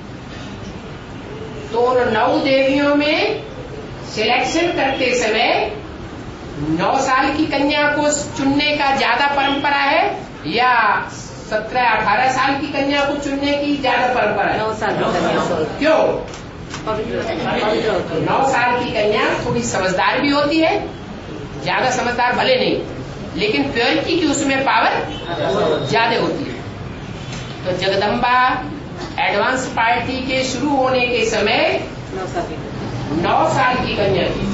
तो उन 9 देवियों में सिलेक्शन करते समय 9 साल की कन्या को चुनने का ज्यादा परंपरा है या 17-18 साल की कन्या को चुनने की ज्यादा परंपरा है? 9 साल की कन्या। क्यों? पवित्र 9 साल की कन्या थोड़ी समझदार भी होती है, ज्यादा समझदार भले नहीं, लेकिन प्योरिटी की उसमें पावर ज्यादा होती है। तो जगदम्बा एडवांस पार्टी के शुरू होने के समय 9 साल की कन्या थी,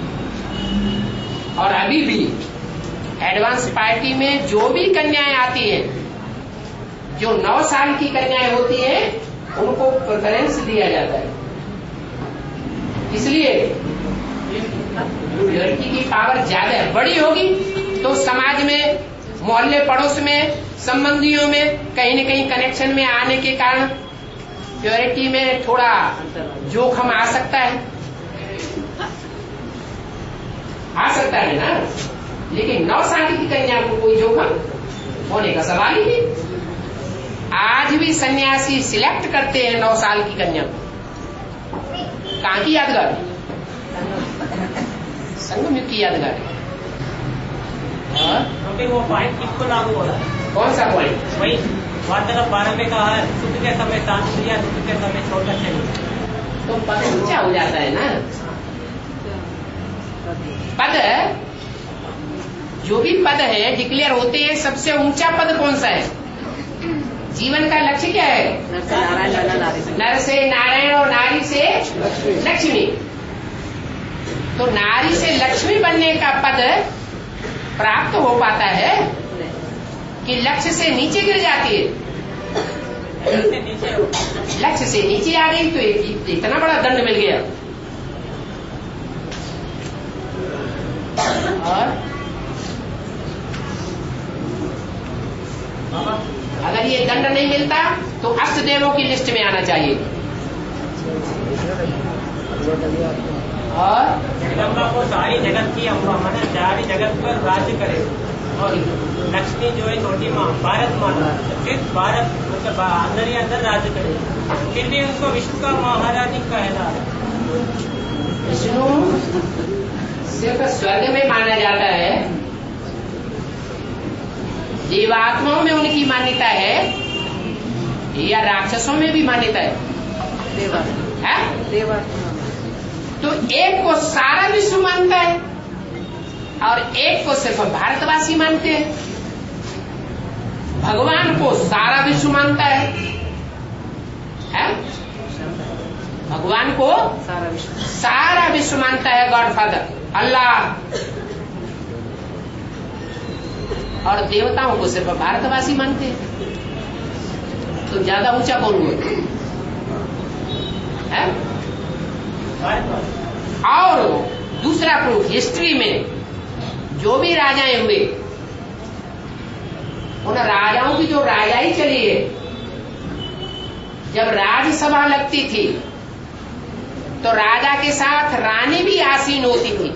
और अभी भी एडवांस पार्टी में जो भी कन्याएं आती हैं, जो 9 साल की कन्याएं होती हैं, उनको प्रेफरेंस दिया जाता है। इसलिए लड़की की पावर ज्यादा है, बड़ी होगी तो समाज में, मोहल्ले पड़ोस में, संबंधियों में कहीं न कहीं कनेक्शन में आने के कारण प्योरिटी में थोड़ा जोखिम आ सकता है ना, लेकिन 9 साल की कन्या को कोई जोखिम होने का सवाल ही नहीं। आज भी सन्यासी सिलेक्ट करते हैं 9 साल की कन्या को। कहाँ की यादगार? संगम की यादगार। क्योंकि वो पॉइंट किसको लागू हो रहा है? कौन सा पॉइंट? वही वार्तालाप 12 में कहा है सुख के समय शांत दिया, दुख के समय छोटा चाहिए। तो पद ऊंचा हो जाता है ना। पद जो भी पद है डिक्लेयर होते हैं, सबसे ऊंचा पद कौन सा है? जीवन का लक्ष्य क्या है? नर से नारायण और नारी से लक्ष्मी। तो नारी से लक्ष्मी बनने का पद प्राप्त हो पाता है कि लक्ष्य से नीचे गिर जाती है? लक्ष्य से नीचे आ गई तो इतना बड़ा दंड मिल गया। और अगर ये दंड नहीं मिलता तो अष्टदेवों की लिस्ट में आना चाहिए। और जगदम्बा को सारी जगत की अम्बा माना, सारी जगत पर राज्य करे। और लक्ष्मी जो है छोटी माँ, भारत माता, सिर्फ भारत मतलब अंदर ही अंदर राज्य करे। फिर भी उनको विश्व का महारानी कहला। विष्णु सिर्फ स्वर्ग में माना जाता है, जीवात्माओं में उनकी मान्यता है या राक्षसों में भी मान्यता है? तो एक को सारा विश्व मानता है और एक को सिर्फ भारतवासी मानते हैं। भगवान को सारा विश्व मानता है? भगवान को सारा विश्व मानता है, गॉडफादर अल्लाह। और देवताओं को सिर्फ भारतवासी मानते हैं। तो ज्यादा ऊंचा कौन हुआ? और दूसरा प्रूफ, हिस्ट्री में जो भी राजाएं हुए, उन राजाओं की जो राजाई चली है, जब राज्यसभा लगती थी तो राजा के साथ रानी भी आसीन होती थी।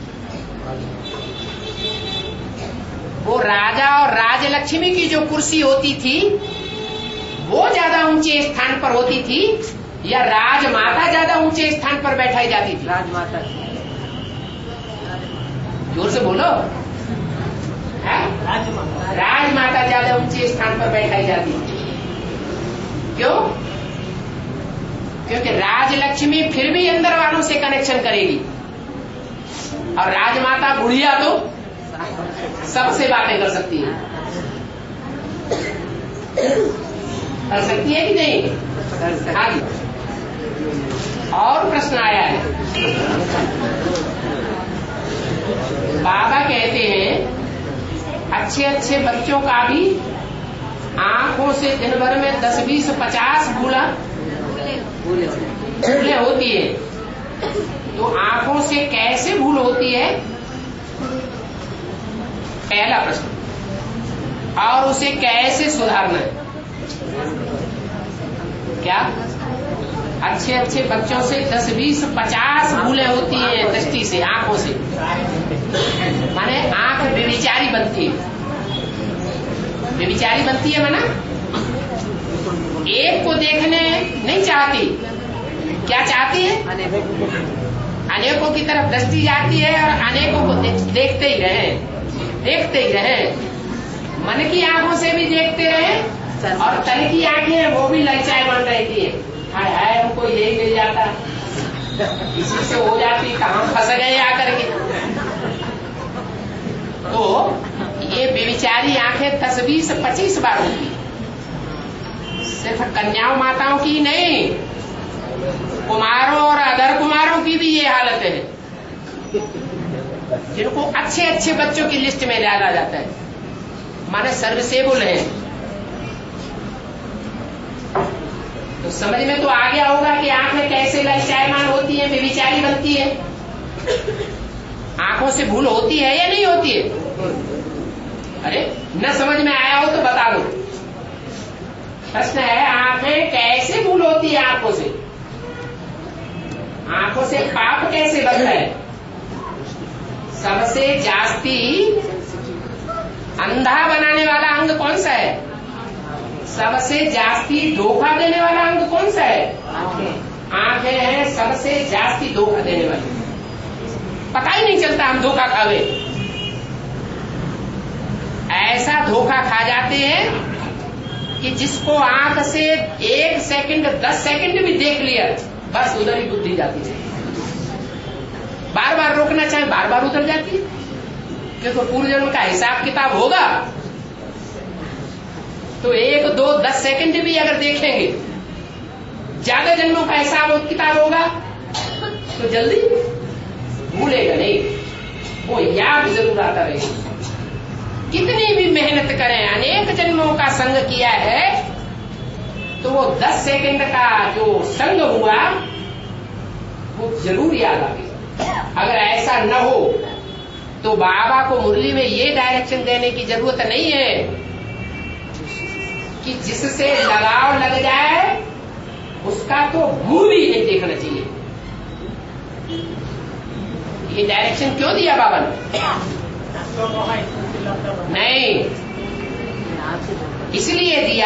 वो राजा और राजलक्ष्मी की जो कुर्सी होती थी वो ज्यादा ऊंचे स्थान पर होती थी या राजमाता ज्यादा ऊंचे स्थान पर बैठाई जाती थी? राजमाता। जोर से बोलो। राजमाता ज्यादा ऊंचे स्थान पर बैठाई जाती थी। क्यों? क्योंकि राजलक्ष्मी फिर भी अंदर वालों से कनेक्शन करेगी और राजमाता बुढ़िया तो सबसे बातें कर सकती है। कर सकती है कि नहीं? हाँ जी। और प्रश्न आया है। बाबा कहते हैं अच्छे अच्छे बच्चों का भी आंखों से दिन भर में 10, 20, 50 भूलें होती है। तो आंखों से कैसे भूल होती है? पहला प्रश्न। और उसे कैसे सुधारना है? क्या अच्छे अच्छे बच्चों से 10, 20, 50 भूलें होती हैं दृष्टि से, आंखों से, माने आंख व्यभिचारी बनती है। व्यभिचारी बनती है माना एक को देखने नहीं चाहती, क्या चाहती है? अनेकों की तरफ दृष्टि जाती है और अनेकों को देखते ही रहे, देखते ही रहे। मन की आंखों से भी देखते रहे और तन की आंखें वो भी ललचाए बन रहती है। हाय हाय हमको यही मिल जाता, इसी से हो जाती, कहाँ फंस गए आकर के। तो ये बेविचारी आंखें 10, 20, 25 बार होती, सिर्फ कन्याओं माताओं की नहीं, कुमारों और अधर कुमारों की भी ये हालत है, जिनको अच्छे अच्छे बच्चों की लिस्ट में डाला जाता है, माने सर्विसेबल है। तो समझ में तो आ गया होगा कि आंखें कैसे ललचायमान होती है, बेविचारी बनती है। आंखों से भूल होती है या नहीं होती है? अरे न समझ में आया हो तो बता दो। प्रश्न है आंखें कैसे भूल होती है? आंखों से, आंखों से पाप कैसे बनता है? सबसे जास्ती अंधा बनाने वाला अंग कौन सा है? सबसे जास्ती धोखा देने वाला अंग कौन सा है? आंखें हैं सबसे जास्ती धोखा देने वाली। पता ही नहीं चलता हम धोखा खावे, ऐसा धोखा खा जाते हैं कि जिसको आंख से 1 सेकंड 10 सेकंड भी देख लिया बस उधर ही बुद्धि जाती है। बार बार रोकना चाहे बार बार उधर जाती है, क्योंकि पूर्व जन्म का हिसाब किताब होगा तो 1, 2, 10 सेकंड भी अगर देखेंगे, ज्यादा जन्मों का हिसाब किताब होगा तो जल्दी भूलेगा नहीं, वो याद जरूर आता रहेगा। कितनी भी मेहनत करें, अनेक जन्मों का संग किया है तो वो 10 सेकंड का जो संग हुआ वो जरूर याद आएगा। अगर ऐसा न हो तो बाबा को मुरली में ये डायरेक्शन देने की जरूरत नहीं है कि जिससे लगाव लग जाए उसका तो मुंह भी नहीं देखना चाहिए। ये डायरेक्शन क्यों दिया बाबा ने? नहीं, इसलिए दिया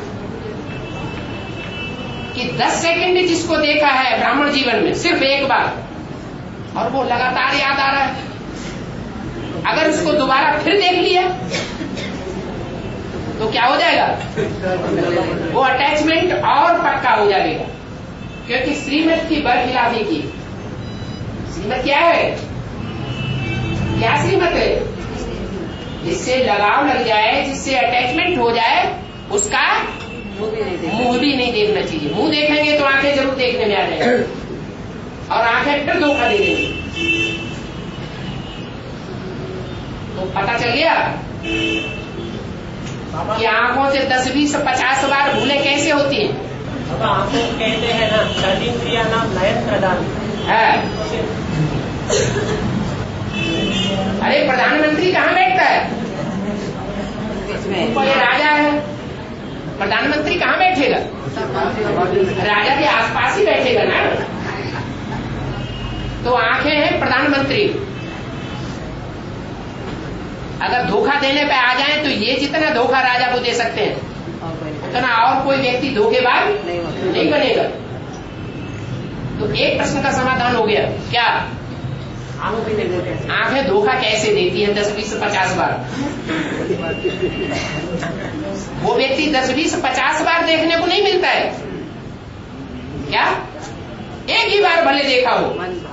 कि 10 सेकंड जिसको देखा है ब्राह्मण जीवन में सिर्फ एक बार और वो लगातार याद आ रहा है, अगर उसको दोबारा फिर देख लिया तो क्या हो जाएगा? वो अटैचमेंट और पक्का हो जाएगा, क्योंकि श्रीमत की बरखिलाफी की। श्रीमत क्या है? क्या श्रीमत है? जिससे लगाव लग जाए, जिससे अटैचमेंट हो जाए, उसका मुंह भी नहीं देखना चाहिए। मुंह देखेंगे तो आंखें जरूर देखने में आ जाएंगी और आंखें फिर धोखा दे देंगी। तो पता चल गया कि आंखों से 10, 20, 50 बार भूले कैसे होती है। अब आंखों कहते हैं ना, सर्वेंद्रिया नाम नयन प्रदान है। अरे प्रधानमंत्री कहाँ बैठता है? ये राजा है, प्रधानमंत्री कहाँ बैठेगा? राजा के आसपास ही बैठेगा ना। तो आंखें हैं प्रधानमंत्री। अगर धोखा देने पे आ जाए तो ये जितना धोखा राजा को दे सकते हैं उतना और कोई व्यक्ति धोखेबाज नहीं बनेगा। तो एक प्रश्न का समाधान हो गया। क्या? आंखें धोखा कैसे देती है 10, 20, 50 बार? वो व्यक्ति 10, 20, 50 बार देखने को नहीं मिलता है। क्या? एक ही बार भले देखा हो,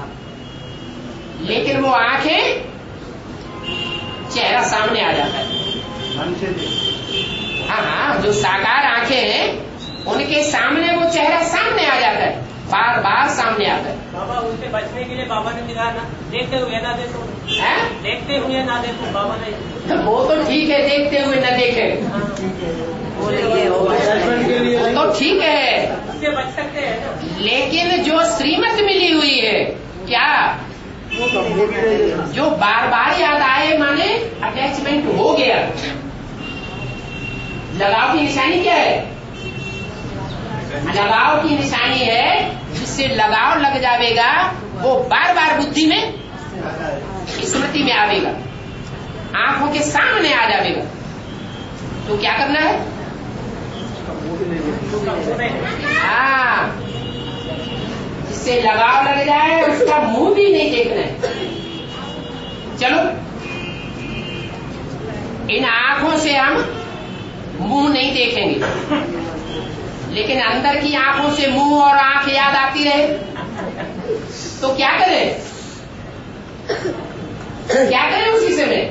लेकिन वो आंखें चेहरा सामने आ जाता है। हाँ, जो साकार आंखें हैं उनके सामने वो चेहरा सामने आ जाता है, बार बार सामने आता है। बाबा उनसे बचने के लिए बाबा ने दिखा ना, देखते हुए ना देखो, देखते हुए ना देखो बाबा ने। तो वो तो ठीक है, देखते हुए न देखे तो ठीक है, उससे बच सकते हैं। लेकिन जो श्रीमत मिली हुई है, क्या जो बार बार याद आए, माने अटैचमेंट हो गया। लगाव की निशानी क्या है? लगाव की निशानी है जिससे लगाव लग जाएगा, वो बार बार बुद्धि में स्मृति में आवेगा, आंखों के सामने आ जाएगा। तो क्या करना है? हाँ, जिससे लगाव लग जाए उसका मुंह भी नहीं देखना है। चलो, इन आंखों से हम मुंह नहीं देखेंगे, लेकिन अंदर की आंखों से मुंह और आंख याद आती रहे तो क्या करें? क्या करें उसी समय?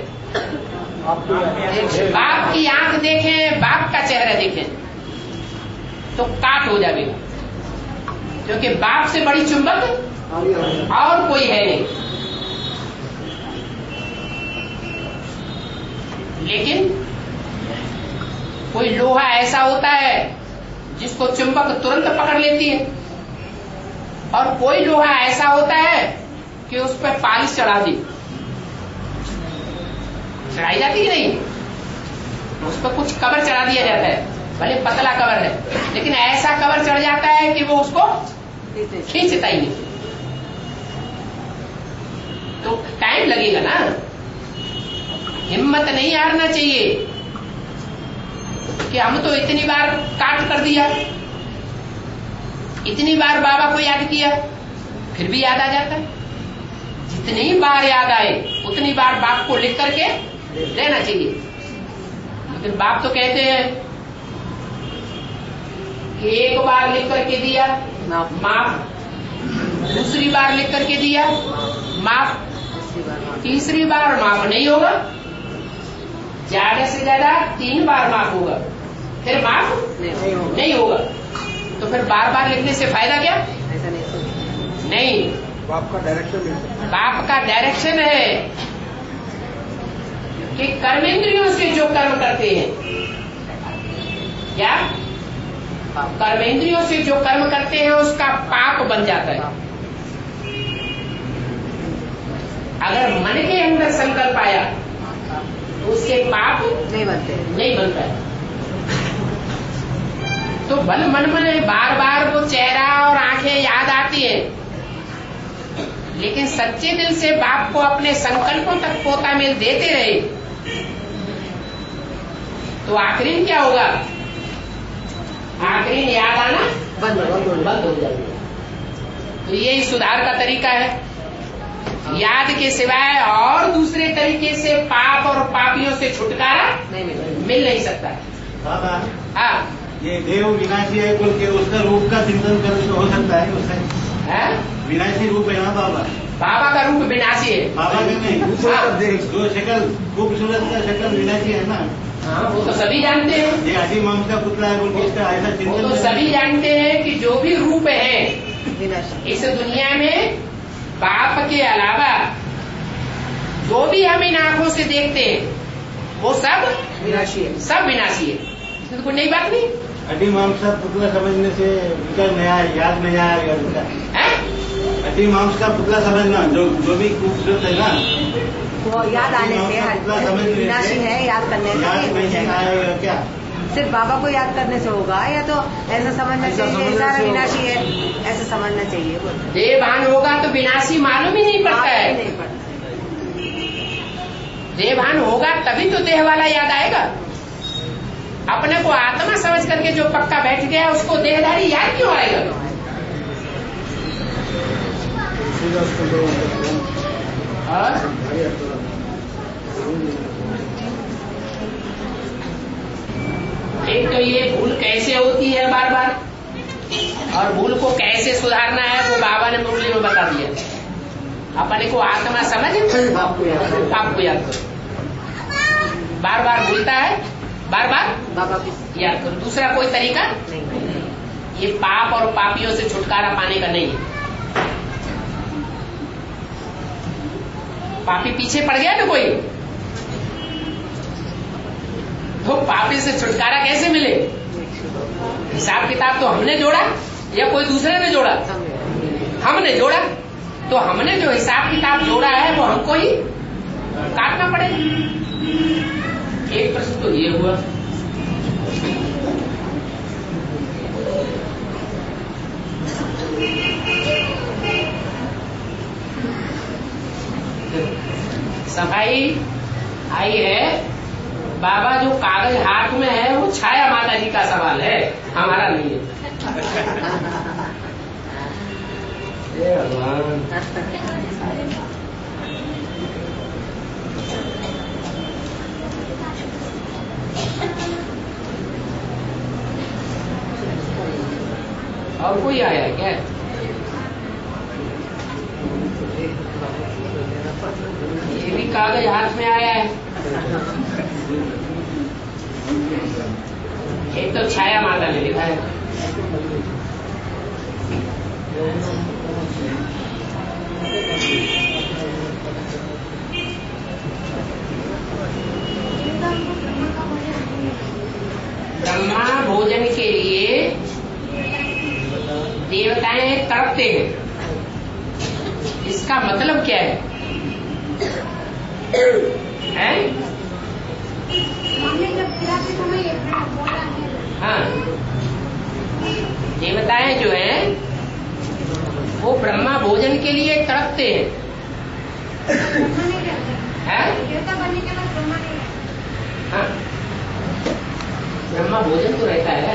बाप की आंख देखें, बाप का चेहरा देखें तो काट हो जाएगा, क्योंकि बाप से बड़ी चुंबक और कोई है नहीं। लेकिन कोई लोहा ऐसा होता है जिसको चुंबक तुरंत पकड़ लेती है, और कोई लोहा ऐसा होता है कि उस पर पालिश चढ़ा दी, चढ़ाई जाती है नहीं, उस पर कुछ कवर चढ़ा दिया जाता है, भले पतला कवर है, लेकिन ऐसा कवर चढ़ जाता है कि वो उसको खींचता ही नहीं। तो टाइम लगेगा ना, हिम्मत नहीं हारना चाहिए कि हम तो इतनी बार काट कर दिया, इतनी बार बाबा को याद किया, फिर भी याद आ जाता है। जितनी बार याद आए उतनी बार बाप को लिख करके लेना चाहिए। लेकिन बाप तो कहते हैं एक बार लिख करके दिया माफ, दूसरी बार लिख करके दिया माफ, तीसरी बार माफ नहीं होगा, ज्यादा से ज्यादा 3 बार माफ होगा, फिर माफ नहीं होगा। तो फिर बार बार लिखने से फायदा क्या? ऐसा नहीं, बाप का डायरेक्शन, बाप का डायरेक्शन है कि कर्मेंद्रियों से जो कर्म करते हैं, क्या कर्मेंद्रियों से जो कर्म करते हैं उसका पाप बन जाता है। अगर मन के अंदर संकल्प आया तो उससे पाप नहीं बनता है। तो बल मन बार बार वो चेहरा और आंखें याद आती है, लेकिन सच्चे दिल से बाप को अपने संकल्पों तक पोता मेल देते रहे तो आखिरी क्या होगा? आखिरी याद आना बंद हो जाएगी। तो यही सुधार का तरीका है। याद के सिवाय और दूसरे तरीके से पाप और पापियों से छुटकारा मिल नहीं सकता। बाबा, हाँ, ये देव विनाशी है बोल के उसका रूप का चिंतन करने से हो सकता है उसका विनाशी रूप है ना बाबा? बाबा का रूप विनाशी है। बाबा का नहीं, जो शक्ल खूबसूरत का शक्ल विनाशी है ना। हाँ, वो तो सभी जानते हैं। ये आदि मांस का पुतला है बोल के इसका ऐसा वो चिंतन तो सभी जानते हैं कि जो भी रूप है इस दुनिया में बाप के अलावा जो भी हम इन आंखों से देखते हैं वो सब विनाशी है, सब विनाशी है। इसमें कोई नई बात नहीं। अड्डी मांस का पुतला समझने से उनका नया याद नहीं आएगा उनका। अड्डी मांस का पुतला समझना जो भी खूबसूरत है ना, वो याद आने से विनाशी है, याद करने से आएगा क्या? सिर्फ बाबा को याद करने से होगा या तो ऐसा समझना चाहिए सारा विनाशी है, ऐसा समझना चाहिए। देवभान होगा तो विनाशी मालूम ही नहीं पड़ता है। देवभान होगा तभी तो देह वाला याद आएगा। अपने को आत्मा समझ करके जो पक्का बैठ गया उसको देहधारी याद क्यों आएगा? एक तो ये भूल कैसे होती है बार बार, और भूल को कैसे सुधारना है वो बाबा ने मुरली में बता दिया। अपने को आत्मा समझ पाप को याद करो। बार बार भूलता है, बार बार बाबा को याद करो। दूसरा कोई तरीका नहीं। ये पाप और पापियों से छुटकारा पाने का नहीं है। पापी पीछे पड़ गया ना कोई, तो पापी से छुटकारा कैसे मिले? हिसाब किताब तो हमने जोड़ा या कोई दूसरे ने जोड़ा? हमने जोड़ा। तो हमने जो हिसाब किताब जोड़ा है वो हमको ही काटना पड़ेगा। एक प्रश्न तो ये हुआ। सफाई आई है। बाबा जो कागज हाथ में है वो छाया माता जी का सवाल है, हमारा नहीं है। हे भगवान। और कोई आया है क्या? ये भी कागज हाथ में आया है। एक तो छाया माता ने लिखा है। ब्रह्मा भोजन के लिए देवताएं तड़पते हैं, इसका मतलब क्या है? हाँ, देवताएं जो हैं वो ब्रह्मा भोजन के लिए तड़पते हैं। हाँ, ब्रह्मा भोजन तो रहता है,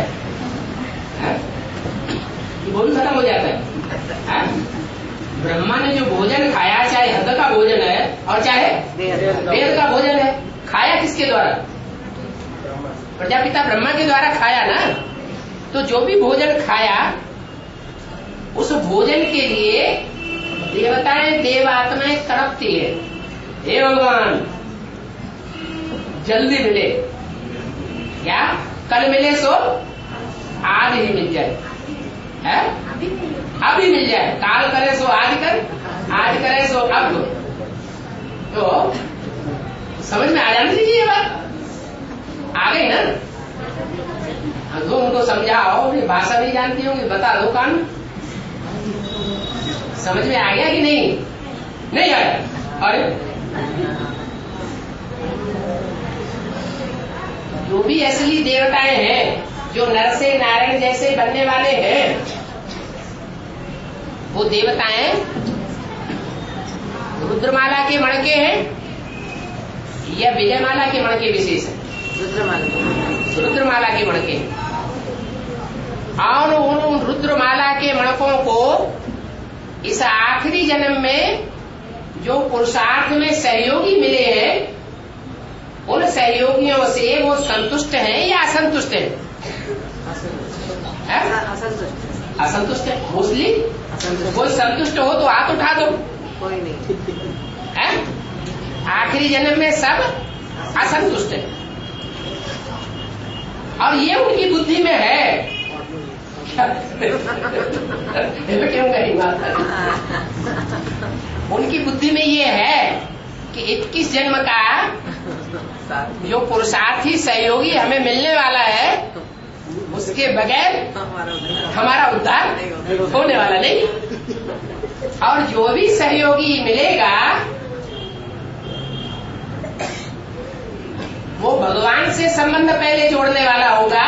भोजन खत्म हो जाता है। ब्रह्मा ने जो भोजन खाया, चाहे हद का भोजन है और चाहे वेद का भोजन है, खाया किसके द्वारा? प्रजापिता ब्रह्मा के द्वारा खाया ना। तो जो भी भोजन खाया उस भोजन के लिए देवताएं देवात्माएं तड़पती है, हे भगवान जल्दी मिले, क्या कल मिले सो आज ही मिल जाए, है अभी मिल जाए, काल करे सो आज कर, आज करे सो अब। तो समझ में आ जानी चाहिए ये बात, आ गई ना। तो उनको समझाओ, ये भाषा नहीं जानती होंगी, बता दो कान, समझ में आ गया कि नहीं? नहीं आया। अरे जो भी असली देवताएं हैं, जो नर से नारायण जैसे बनने वाले हैं, वो देवताएं रुद्रमाला के मणके हैं या विजयमाला के मणके विशेष है? रुद्रमाला के मणके। और उन रुद्रमाला के मणकों को इस आखिरी जन्म में जो पुरुषार्थ में सहयोगी मिले हैं, उन सहयोगियों से वो संतुष्ट हैं या असंतुष्ट हैं? असंतुष्ट है मोस्टली। कोई संतुष्ट हो तो हाथ उठा दो, कोई नहीं है? आखिरी जन्म में सब असंतुष्ट है, और ये उनकी बुद्धि में है। क्यों कही बात? उनकी बुद्धि में ये है कि 21 जन्म का जो पुरुषार्थी सहयोगी हमें मिलने वाला है, उसके बगैर हमारा उद्धार होने वाला नहीं। और जो भी सहयोगी मिलेगा वो भगवान से संबंध पहले जोड़ने वाला होगा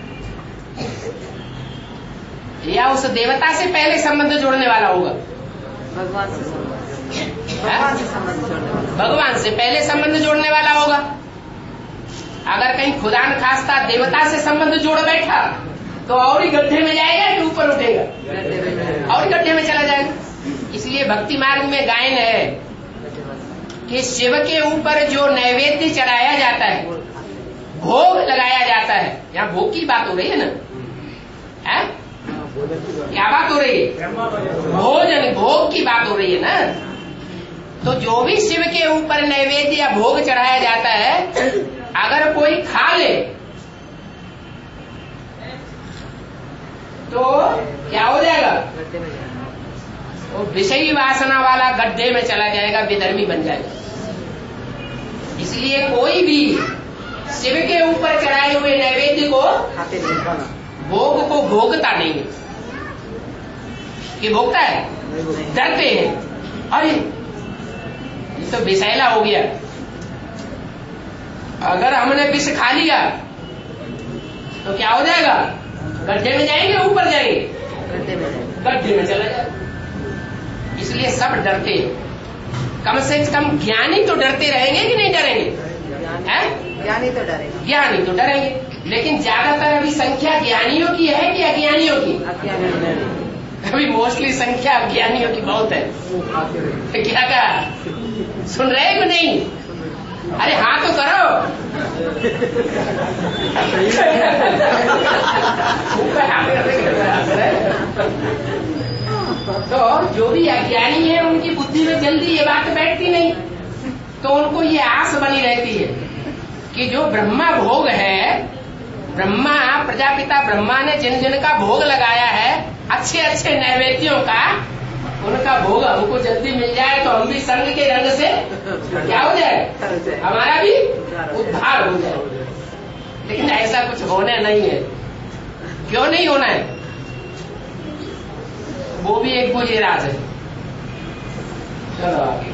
या उस देवता से पहले संबंध जोड़ने वाला होगा? भगवान से संबंध जोड़ने वाला, भगवान से पहले संबंध जोड़ने वाला होगा। अगर कहीं खुदा न खास्ता देवता से संबंध जोड़ बैठा तो और ही गड्ढे में जाएगा कि ऊपर उठेगा? और गड्ढे में चला जाएगा। इसलिए भक्ति मार्ग में गायन है कि शिव के ऊपर जो नैवेद्य चढ़ाया जाता है, भोग लगाया जाता है, यहाँ भोग की बात हो रही है ना, है? क्या बात हो रही है? भोजन भोग की बात हो रही है ना। तो जो भी शिव के ऊपर नैवेद्य या भोग चढ़ाया जाता है, अगर कोई खा ले तो क्या हो जाएगा? वो विषयी वासना वाला गड्ढे में चला जाएगा, विधर्मी बन जाएगा। इसलिए कोई भी शिव के ऊपर चढ़ाए हुए नैवेद्य को, भोग को भोगता नहीं है। कि भोगता है? डरते हैं, अरे ये तो विषैला हो गया, अगर हमने विष खा लिया तो क्या हो जाएगा? गड्ढे में जाएंगे, ऊपर जाएंगे, गड्ढे में चला जाएगा। इसलिए सब डरते हैं। कम से कम ज्ञानी तो डरते रहेंगे कि नहीं डरेंगे? ज्ञानी तो डरेंगे, ज्ञानी तो डरेंगे। लेकिन ज्यादातर अभी संख्या ज्ञानियों की है कि अज्ञानियों की? अभी मोस्टली संख्या अज्ञानियों की बहुत है। क्या कहा? सुन रहे कि नहीं? अरे हाँ तो करो। तो जो भी अज्ञानी है उनकी बुद्धि में जल्दी ये बात बैठती नहीं, तो उनको ये आस बनी रहती है कि जो ब्रह्मा भोग है, ब्रह्मा प्रजापिता ब्रह्मा ने जिन जिन का भोग लगाया है, अच्छे अच्छे नैवेद्यों का, उनका भोग हमको जल्दी मिल जाए तो हम भी संग के रंग से क्या हो जाए? हमारा भी उद्धार हो जाए। लेकिन ऐसा कुछ होना नहीं है। क्यों नहीं होना है? वो भी एक बुझे राज है। चलो आगे।